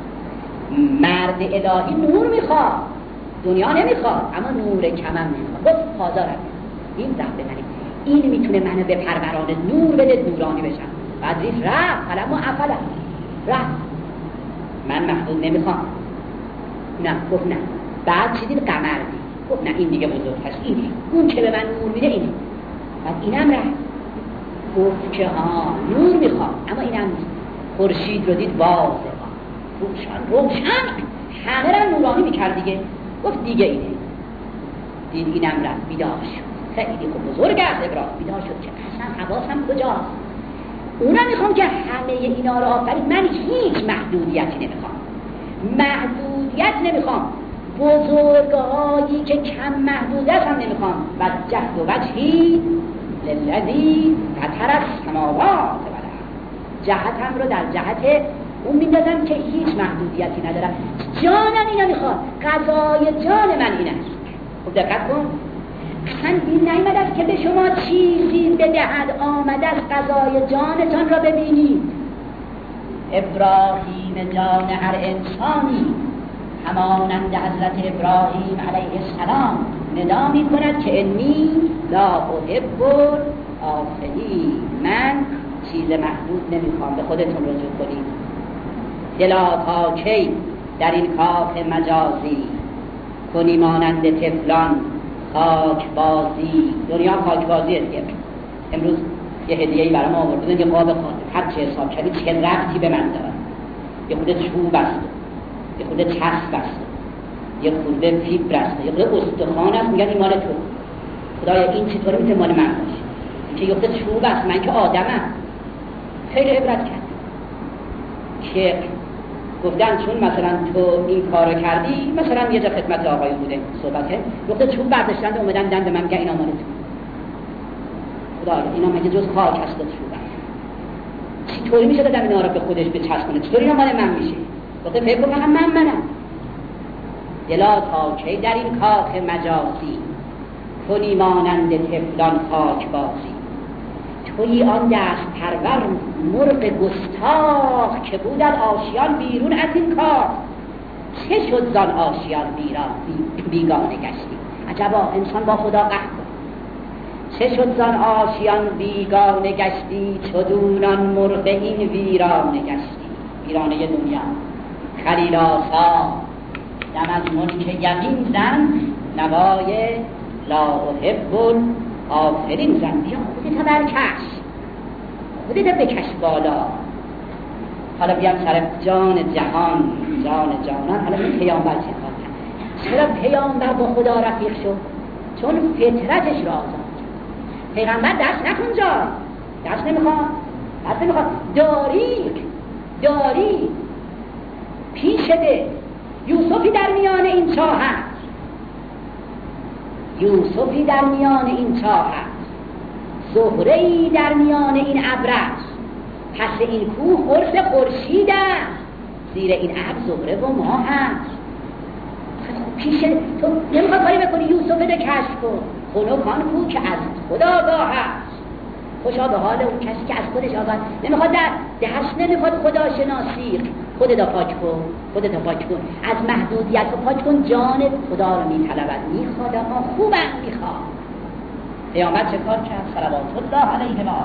مرد الهی نور میخواد، دنیا نمیخواد، اما نور کمم میخواد. گفت پازارم این رفت بزنید، این میتونه منو به پروران نور بده، نورانی بشم. بعد ریف رفت، حالا ما افلم رفت، من محدود نمیخوام. نه، گفت نه. بعد چی دید؟ قمر دید، گفت نه این دیگه بزرگ هست، اینه اون که به من نور میده اینه. بعد اینم رفت، گفت که ها نور میخوام، اما اینم نیست. خورشید رو دید، واضح روشن روشن همه را نورانی میکرد دیگه. گفت دیگه اینه. دید اینم رفت، بیدار شد. خیلی خوب، بزرگ است ابراهیم، بیدار شد که اصلا حواسم کجاست. اونم میخوام که همه اینا رو آفرید، من هیچ محدودیتی نمیخوام، محدودیت نمیخوام، بزرگهایی که کم محدودیت هم نمیخوام. و جهد و وجهی للذی فطر السماوات والارض، جهتم رو در جهت اون میندازم که هیچ محدودیتی ندارم. جانم اینا میخواد، غذای جان من این است. خب دقت کن، اصلا این نیامده است که به شما چیزی بدهد، آمده است غذای جانتان را ببینید. ابراهیم جان هر انسانی همانند حضرت ابراهیم علیه السلام ندا می کند که انی لا احب الآفلین، من چیز محدود نمیخوام. به خودتون رجوع کنید. دلا تا کی در این کاخ مجازی کنی مانند طفلان خاک بازی. دنیا خاک بازی است. امروز یه هدیه‌ای برام آوردن، یه قاب خاطر، هر چه حساب کردی چه ربطی به من داره؟ یه خورده چوب است، یه خورده چسب است، یه خورده فیبر است، یه خورده استخوان است، میگن این مال تو. خدایا این چطوری میتونه مال من باشه؟ که یه خورده چوب است، من که آدمم. خیلی عبرت کرد که گفتن چون مثلا تو این کارو کردی، مثلا یه جا خدمت آقایون بوده صحبته، گفته چوب برداشتن و اومدن دن به من میگن اینا مال تو. خدایا اینا مگه جز خاک هست؟ چوب است، چطوری میشه دادم اینا رو به خودش بچسبونه؟ چطوری اینا مال من میشه؟ گفته فکر کن من من منم. دلا تا کی در این کاخ مجازی کنی مانند طفلان خاک بازی. تویی آن دست پرور مرغ گستاخ که بود از آشیان بیرون از این کاخ. چه شد زان آشیان بیران بیگانه گشتی؟ عجبا انسان با خدا قهر کن. چه شد زان آشیان بیگانه گشتی، چدونان مرغ این ویرانه گشتی. ویرانه دنیا. خلیل آسا دم از ملک یقین زن، نوای لا احب الآفلین زن. بیا خودتا برکش، خودتا بکش بالا. حالا بیام سر جان جهان، جان جانان. حالا این پیامبر چه کار؟ چرا پیامبر با خدا رفیق شد؟ چون فطرتش را آزاد. پیغمبر دست نکن جای، دست نمیخواد، دست نمیخواد. داری داری پیش ده. یوسفی در میان این چاه هست، یوسفی در میان این چاه هست، زهره‌ای در میان این ابر است. پس این کوه قرص خورشید است. زیر این ابر زهره و ماه هست. پیش تو نمیخواد کاری بکنی یوسف بده کشف کن، خنکان کو که از خدا آگاه هست. خوشا به حال اون کسی که از خودش آگاه نمیخواد، در دهش نمیخواد خدا شناسی. خودت پاک کن، خودت پاک کن، از محدودیت پاک کن، جان خدا رو میطلبد، میخواد اما خوبم میخواد. پیامبر چه کار کرد؟ صلوات الله علیه و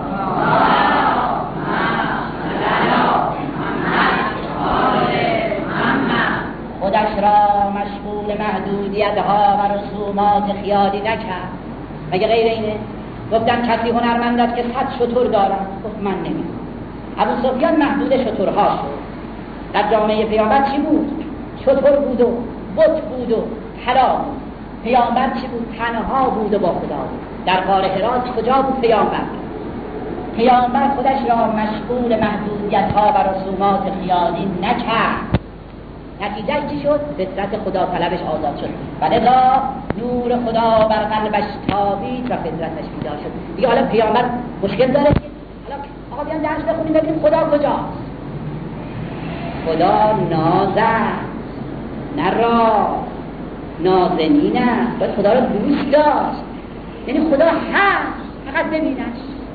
آله. خودش را مشغول محدودیت ها و رسومات خیالی نکرد. مگه غیر اینه؟ گفتن کسی هنرمند است که صد شتر دارد، گفت من نمیخوام. ابو سفیان محدود شترها شد. در جامعه پیامبر چی بود؟ شتر بود و بت بود و طلا بود. پیامبر چی بود؟ تنها بود و با خدا بود. در غار حرا کجا بود پیامبر؟ پیامبر خودش را مشغول محدودیت ها و رسومات خیالی نکرد. نتیجه چی شد؟ فطرت خدا طلبش آزاد شد. ولذا نور خدا بر قلبش تابید و فطرتش بیدار شد. دیگه حالا پیامبر مشکل داره که حالا آقا بیان درس بخونیم ببینیم خدا کجاست. خدا ناز است، نه را نازنین است. باید خدا رو دوست داشت. یعنی خدا هست، فقط ببینش.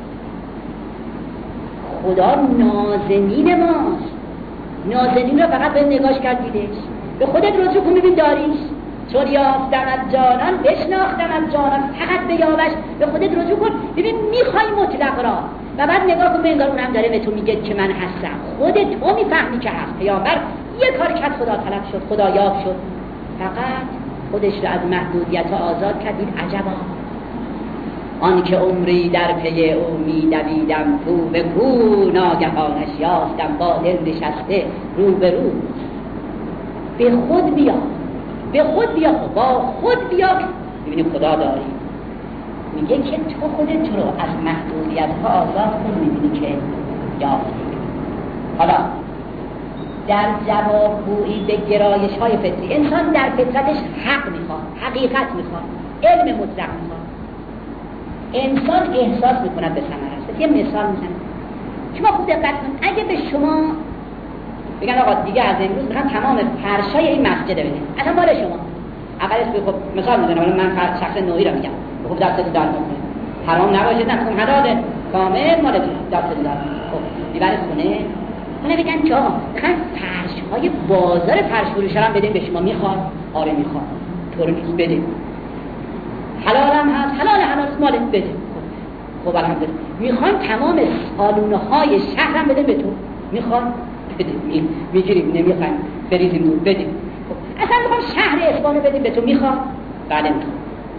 خدا نازنین ماست. نازنین رو فقط به نگاش کرد دیدش. به خودت رجوع کن ببین داریش. چون یافتم از جانان بشناختم از جانان، فقط به یاوش به خودت رجوع کن ببین میخوای مطلق را و بعد نگاه کن به انگار اونم داره به تو میگه که من هستم. خودت تو میفهمی که هست. پیامبر یه کار کرد خدا طلب شد، خدا یاب شد، فقط خودش رو از محدودیت آزاد کرد. دید عجبا آن که عمری در پی او میدویدم تو به کو، ناگهانش یافتم با دل نشسته رو به رو. به خود بیا، به خود بیا، با خود بیا ببینی خدا داری. میگه که تو خودت رو از محدودیت ها آزاد کن، میبینی که یافتی. حالا در جوابگویی به گرایش های فطری، انسان در فطرتش حق میخواد، حقیقت میخواد، علم مطلق میخواد. انسان احساس میکند به ثمر است. یه مثال میزنم شما خوب دقت کنید. اگه به شما بگن آقا دیگه از امروز میخوام تمام فرشای این مسجد ببینید، اصلا مال شما، اولش خب مثال میزنم، ولی من شخص نوعی رو میگم، خب دستتون در کنید، حرام نباشه، نه میگم حلاله، کامل مالتون، دستتون در کنید. خب میبرید خونه، اونا بگن که آقا میخوام فرشای بازار فرش فروشا هم بدیم به شما. میخواد؟ آره میخواد. طور نیست، بده. حلال هم هست، حلال حلال مالت بده. خب الحمدلله. میخوان تمام سالون‌های شهر هم بده به تو. میخوان بده. می میگیریم، نمیخوان بریزیم دور، بده. خب اصلا میخوام شهر اصفهان بدیم به تو. میخواد؟ بله میخواد.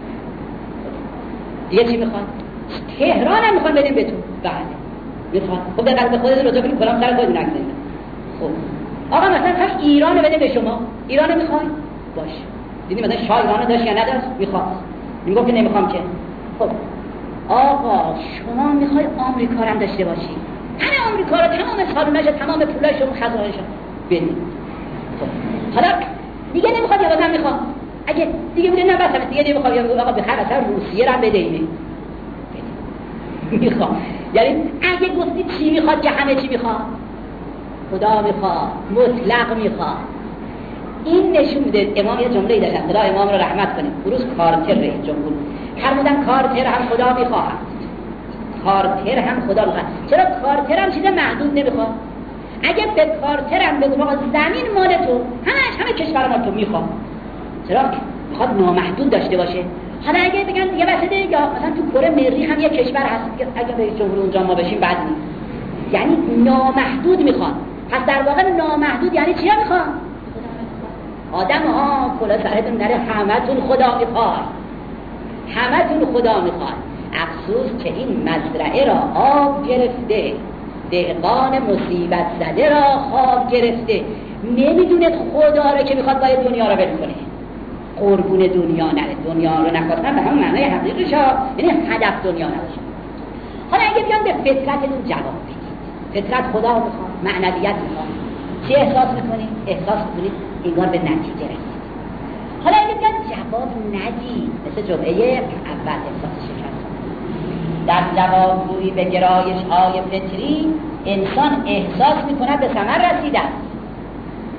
دیگه چی میخواد؟ تهران هم میخوان بدیم به تو. بله میخواد. خب دقیقاً به خودت رجوع کنید، کلام سر خودت نگذارید. خب آقا مثلا خواست ایران بده به شما. ایران میخوای؟ باشه. دیدی مثلا شاه ایران داشت یا نداشت؟ میخواد. میگه که نمیخوام که. خب آقا شما میخوای آمریکا رو هم داشته باشی، همه آمریکا رو، تمام سالوناش، تمام پولاش و خزانه‌اش بدید. خب حالا دیگه نمیخواد یا بازم میخواد؟ اگه دیگه بوده نه بس دیگه نمیخواد یا آقا بخیر اصلا روسیه رو هم بده اینه. میخواد. یعنی اگه گفتی چی میخواد که همه چی میخواد. خدا میخواد، مطلق میخواد. این نشون میده. امام یه جمله‌ای داشت، خدا امام رو رحمت کنه، بروز کارتر رئیس جمهور فرمودن کارتر هم خدا میخواهد. کارتر هم خدا میخواهد. چرا کارتر هم چیز محدود نمیخواد؟ اگه به کارتر هم بگو آقا زمین مال تو، همش همه کشور ما تو میخواد. چرا؟ میخواد نامحدود داشته باشه. حالا اگه بگن یه وسیله یا مثلا تو کره مریخ هم یه کشور هست، اگه رئیس جمهور اونجا ما بشیم بعد نیست. یعنی نامحدود میخواد. پس در واقع نامحدود یعنی چیا میخواد؟ آدم ها کلا سرتون نره، همتون خدا میخواد، همتون خدا میخواد. افسوس که این مزرعه را آب گرفته، دهقان مصیبت زده را خواب گرفته، نمیدونه خدا را که میخواد باید دنیا را بکنه. قربون دنیا نره، دنیا رو نخواستن به همون معنای حقیقیش ها، یعنی هدف دنیا نباشه. حالا اگه بیان به فطرتتون جواب بدید، فطرت خدا میخواد، معنویت میخواد، چی احساس میکنید؟ احساس میکنید انگار به نتیجه رسید. حالا اگه بیان جواب ندید، مثل جمعه اول احساس شکست. در جوابگویی به گرایش های فطری انسان احساس میکند به ثمر رسیدن.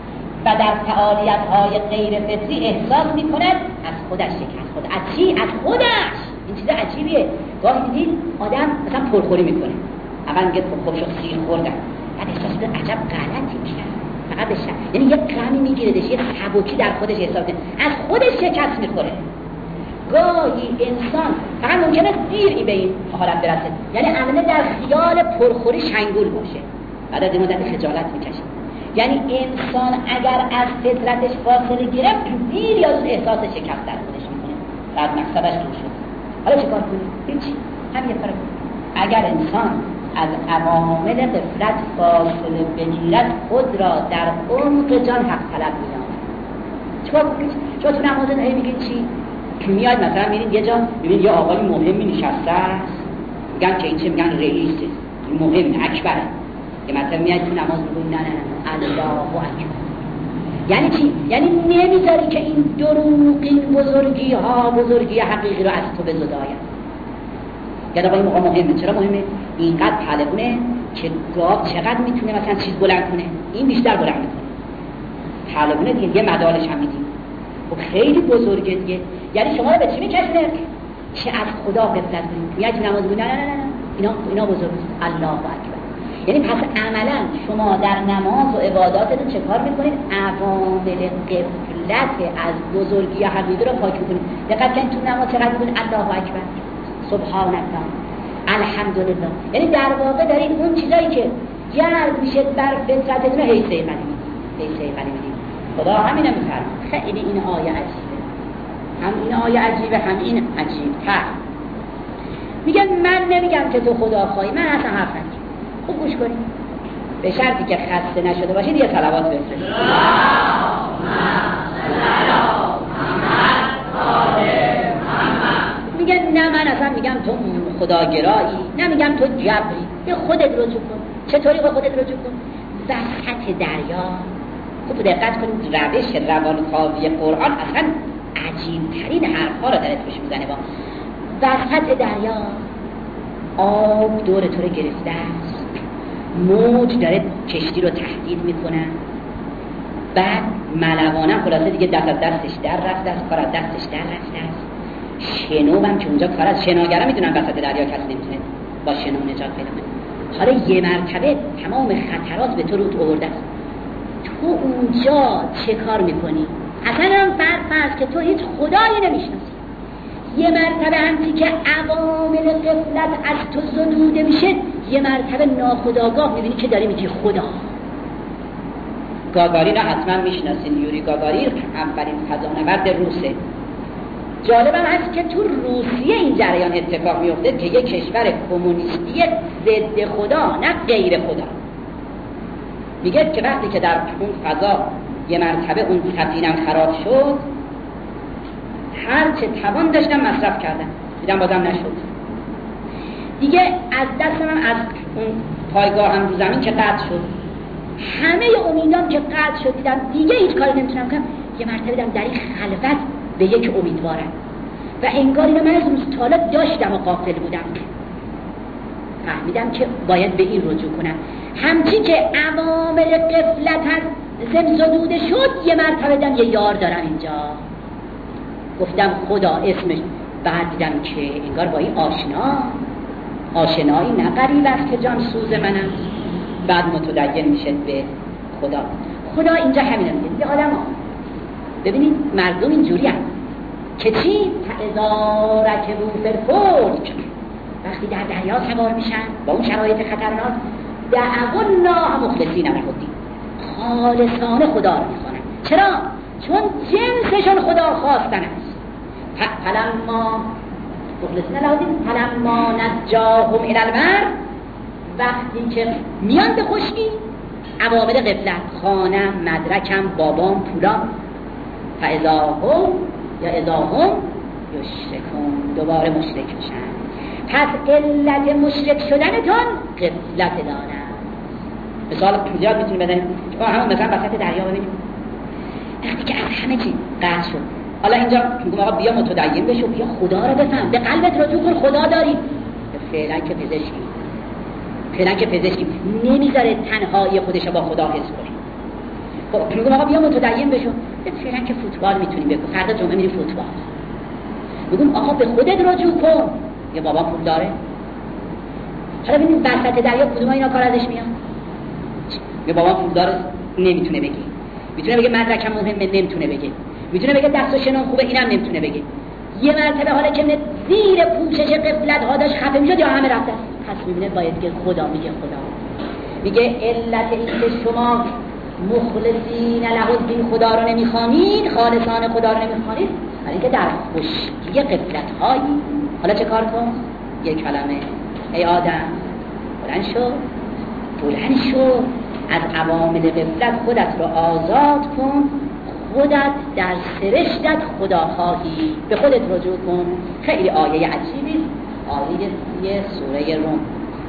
و در فعالیت‌های غیر فطری احساس می‌کند از خودش شکست خورده. از چی؟ از خودش. این چیز عجیبیه. گاهی دیدید آدم مثلا پرخوری میکنه، اول میگه خب شو سیر خوردم، بعد احساس می‌کنه عجب غلطی می‌کنه، فقط بشه، یعنی یک کمی میگیردش، یه سبکی در خودش احساس کنه، از خودش شکست می‌خوره. گاهی انسان فقط ممکنه دیر به این حالت برسه، یعنی عملا در خیال پرخوری شنگول باشه، بعد از این مدت خجالت میکشه. یعنی انسان اگر از فطرتش فاصله گرفت دیر یا زود احساس شکست در خودش میکنه، بعد مقصدش دور شد. حالا چه کار کنی؟ هیچی، همین کار کنی. اگر انسان از عوامل غفلت فاصله بگیرد خود را در عمق جان حق طلب می‌یابد. چیکار کنید؟ شما تو نماز هی میگید چی؟ که میاد مثلا میرید یه جا میبینید یه آقای مهمی نشسته است، میگن که این چه؟ میگن رئیسه، مهم اکبره. که مثلا میاد تو نماز میگن نه نه نه الله اکبر. یعنی چی؟ یعنی نمیذاری که این دروغین بزرگی ها بزرگی حقیقی رو از تو بزداید. یعنی آقای موقع مهمه. چرا مهمه؟ اینقدر طالبونه که گاو چقدر میتونه مثلا چیز بلند کنه، این بیشتر بلند میکنه. طالبونه دیگه یه مدالش هم میدیم. خب خیلی بزرگه دیگه. یعنی شما رو به چی میکشونه؟ چه از خدا غفلت کنید. میاد تو نماز میگن نه نه نه نه اینا اینا بزرگ الله اکبر. یعنی پس عملا شما در نماز و عباداتتون چه کار میکنید؟ عوامل غفلت از بزرگی حقیقی رو پاک میکنید. دقت کنید تو نماز چقدر میگید الله اکبر، سبحان الله، الحمدلله. یعنی در واقع دارید اون چیزایی که جلب میشه بر فطرتتون هی سیغلی میدید، هی سیغلی میدید. خدا همینه میفرماید. خیلی این آیه عجیبه، هم این آیه عجیبه هم این عجیب‌تر. میگن من نمیگم که تو خدا خواهی، من اصلا حرف نمیزنم. خوب گوش کنید، به شرطی که خسته نشده باشید یه صلوات بفرستید. میگن نه من اصلا میگم تو خداگرایی، نه میگم تو جبری، به خودت رجوع کن. چطوری به خودت رجوع کن؟ وسط دریا. خوب دقت کنید، روش روانکاوی قرآن اصلا عجیب ترین حرفا رو داره توش میزنه. با وسط دریا آب دور تو رو گرفته است، موج داره کشتی رو تهدید میکنه، بعد ملوانه خلاصه دیگه دست از دستش در رفته است، کار از دستش در رفته است. شنو هم که اونجا کار از شناگرا میدونن وسط دریا کسی نمیتونه با شنو نجات پیدا کنه. حالا یه مرتبه تمام خطرات به تو رو آورده است، تو اونجا چه کار میکنی؟ اصلا هم فرض که تو هیچ خدایی نمیشناسی. یه مرتبه همچی که عوامل غفلت از تو زدوده میشه، یه مرتبه ناخودآگاه میبینی که داری میگی خدا. گاگارین رو حتما میشناسین، یوری گاگارین اولین فضانورد روسه. جالبم هست که تو روسیه این جریان اتفاق میفته که یک کشور کمونیستی ضد خدا نه غیر خدا. میگه که وقتی که در اون فضا یه مرتبه اون سفینم خراب شد، هر چه توان داشتم مصرف کردم، دیدم بازم نشد. دیگه از دست من از اون پایگاه هم رو زمین که قطع شد، همه امیدام که قطع شد، دیدم دیگه هیچ کاری نمیتونم کنم. یه مرتبه دیدم در این خلوت به یک امیدوارم و انگار اینو من از اون طالب داشتم و غافل بودم. فهمیدم که باید به این رجوع کنم. همچی که عوامل غفلت از زم زدوده شد، یه مرتبه دیدم یه یار دارم اینجا، گفتم خدا اسمش. بعد دیدم که انگار با این آشنا آشنایی نه غریب است که جان سوز منم. بعد متدین میشه به خدا. خدا اینجا همینه میگه یه آدم ها. ببینید مردم اینجوری هست که چی؟ فاذا رکبوا فی الفلک، وقتی در دریا سوار میشن با اون شرایط خطرناک، دعوا الله مخلصین له الدین، خالصانه خدا رو میخوانن. چرا؟ چون جنسشون خدا خواستن است. فلما مخلصین له الدین فلما نجاهم الی البر، وقتی که میان به خشکی، عوامل غفلت، خانم، مدرکم، بابام، پولام، فاذا هم یا اذا هم یشرکون، دوباره مشرک میشن. پس علت مشرک شدنتون غفلت داره. مثال زیاد میتونی بدن، شما همون مثلا وسط دریا ببینید وقتی که از همه چی قطع شد، حالا اینجا میگم آقا بیا متدین بشو، بیا خدا رو بفهم، به قلبت رجوع کن، خدا داری. فعلا که پزشکی فعلا که پزشکی نمیذاره تنهایی خودش با خدا حس کنه. خب میگم آقا بیا متدین بشو، فعلا که فوتبال میتونیم بگو، فردا جمعه میری فوتبال. میگم آقا به خودت رجوع کن، یه بابا پول داره. حالا ببینید وسط دریا کدوم اینا کار ازش میاد؟ یه بابا پول داره نمیتونه بگه، میتونه بگه مدرکم مهمه نمیتونه بگه، میتونه بگه دست و شنام خوبه اینم نمیتونه بگه. یه مرتبه حالا که زیر پوشش غفلت ها داشت خفه میشد یا همه رفتن، پس میبینه باید که خدا میگه خدا میگه علت این که شما مخلصین له الدین خدا رو نمیخوانید، خالصان خدا رو نمیخوانید، برای که در خشکی غفلت هایی. حالا چه کار کن؟ یک کلمه ای آدم بلند شو، بلند شو از عوامل غفلت خودت رو آزاد کن، خودت در سرشتت خدا خواهی، به خودت رجوع کن. خیلی آیه عجیبی، آیه یه سوره روم.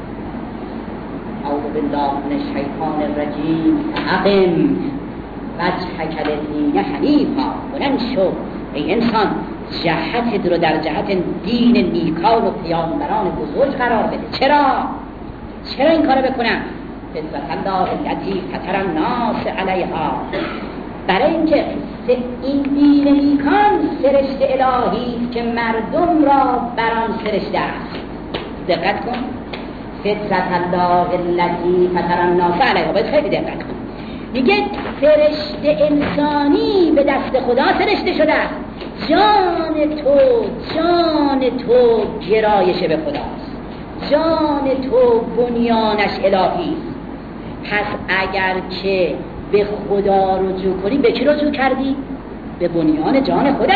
اعوذ بالله من الشیطان الرجیم اقم وجهک للدین حنیفا. بلند شو ای انسان، جهتت رو در جهت دین نیکان و پیامبران بزرگ قرار بده. چرا؟ چرا این کارو بکنم؟ فطرت الله التي فطر الناس علیها، برای اینکه این دین نیکان سرشت الهی که مردم را بر آن سرشته است. دقت کن، فطرت الله التي فطر الناس علیها، باید خیلی دقت کن. میگه سرشت انسانی به دست خدا سرشته شده است. جان تو جان تو گرایش به خداست، جان تو بنیانش الهی. پس اگر که به خدا رجوع کنی، به کی رجوع کردی؟ به بنیان جان خودت.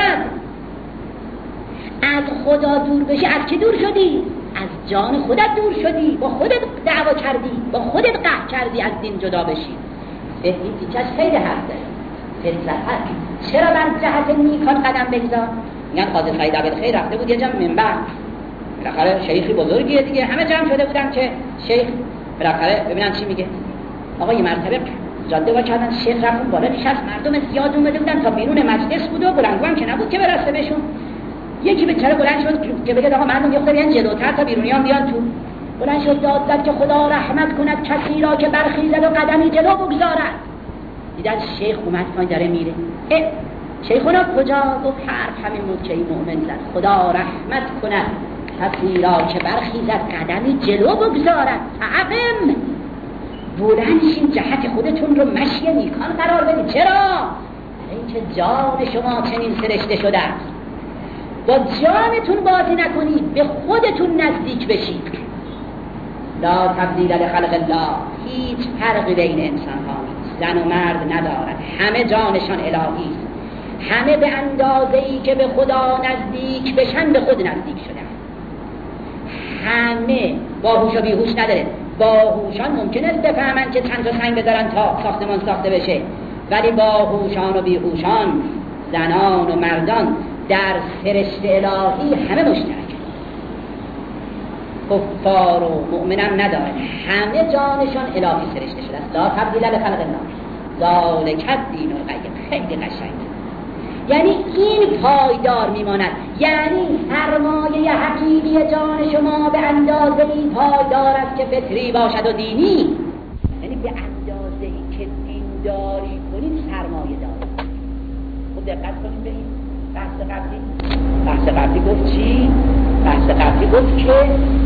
از خدا دور بشی، از کی دور شدی؟ از جان خودت دور شدی، با خودت دعوا کردی، با خودت قهر کردی از دین جدا بشی. این تیکش خیلی حرف داره. فلسفت چرا بر جهت نیکان قدم بگذار؟ میگن قاضی سعید عبدالخیر رفته بود یه جمع منبر، بالاخره شیخی بزرگیه دیگه، همه جمع شده بودن که شیخ بالاخره ببینن چی میگه. آقا یه مرتبه جاده وا کردن، شیخ رفت بالا نشست، مردم زیاد اومده بودن تا بیرون مجلس بود و بلندگو هم که نبود که برسه بهشون. یکی بیچاره بلند شد که بگه آقا مردم یه خورده بیان جلوتر تا بیرونیان بیان تو. بلند شد داد زد که خدا رحمت کند کسی را که برخیزد و قدمی جلو بگذارد. دیدن شیخ اومد پایین داره میره. شیخونا کجا؟ گفت حرف همین بود که این مؤمن زد، خدا رحمت کند کسی را که برخیزد قدمی جلو بگذارد. تعقم بلندشین جهت خودتون رو مشی نیکان قرار بدید. چرا؟ اینکه جان شما چنین سرشته شده است. با جانتون بازی نکنید، به خودتون نزدیک بشید. لا تبدیل لخلق الله، هیچ فرقی بین انسان ها نیست، زن و مرد ندارد، همه جانشان الهی است. همه به اندازه‌ای که به خدا نزدیک بشن به خود نزدیک شدن. همه باهوش و بیهوش نداره. باهوشان ممکنه بفهمن که چند تا سنگ بذارن تا ساختمان ساخته بشه، ولی باهوشان و بیهوشان، زنان و مردان در سرشت الهی همه مشترک. کفار و مؤمنان ندارن، همه جانشان الهی سرشته شده است. لا تبدیل لخلق الله ذالک الدین القیم. خیلی قشنگه. یعنی این پایدار میماند، یعنی سرمایه حقیقی جان شما به اندازه‌ای پایدار است که فطری باشد و دینی. یعنی به اندازه‌ای که دینداری کنید سرمایه دارید. خب دقت کنید به این بحث قبلی. بحث قبلی گفت چی؟ بحث قبلی گفت که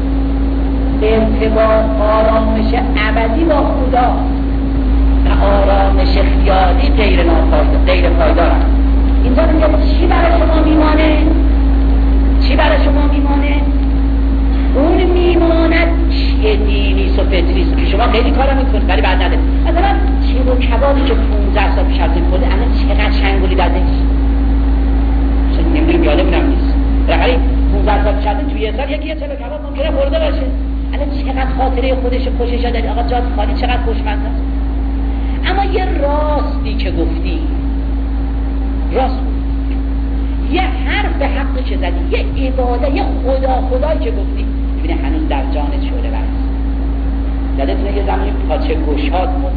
ارتباط آرامش ابدی با خدا و آرامش خیالی غیر ناپایدار، غیر پایدار است. اینجا میگه چی برای شما میمانه؟ چی برای شما میمانه؟ اون میماند چیه دینیست و فطریست که شما خیلی کارا میکنید ولی بعد نداره. مثلا چه و کبابی که پونزده سال پیش از این خورده الان چقدر شنگولی دادش؟ مثلا نمیدونم یاده بودم نیست. بالاخره پونزده سال پیش از این توی یه سال یکی یه چه و کباب ممکنه خورده باشه. الان چقدر خاطره خودش خوشش داره. آقا جات خالی چقدر خوشمزه است. اما یه راستی که گفتی، راست یه حرف به حق چه زدی، یه عباده، یه خدا خدایی که گفتی، ببینه هنوز در جانت شعله برست. یادتونه یه زمانی پاچه گشاد بود،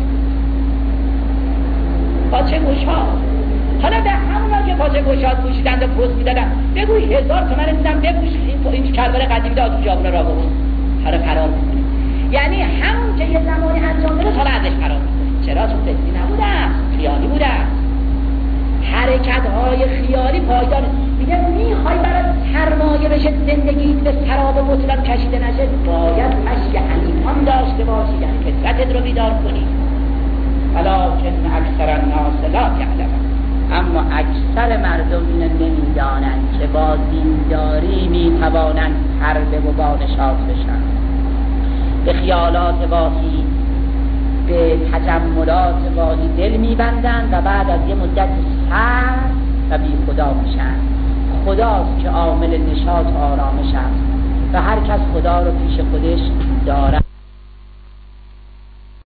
پاچه گشاد. حالا به همونا که پاچه گشاد پوشیدند و پوست میدادن بگوی هزار تومن دیدم بپوش این کلبر قدیمی داد تو جابونه را ببوش، حالا فرار میکنی. یعنی همون که یه زمانی انجام بده حالا ازش فرار میکنی. چرا؟ چون فطری نبوده است. خیالی بوده است. حرکت های خیالی پایدار. میگه میخوای برای سرمایه بشه زندگیت به سراب بطلان کشیده نشه، باید مشی حنیفان داشته باشی، یعنی فطرتت رو بیدار کنی. ولکن اکثر الناس لا یعلمون، اما اکثر مردم اینو نمیدانند که با دینداری میتوانند حربه و بانشات بشن، به خیالات واهی، به تجملات واهی دل میبندند و بعد از یه مدت سر و بی خدا میشن. خداست که عامل نشاط و آرامش است و هر کس خدا رو پیش خودش دارد.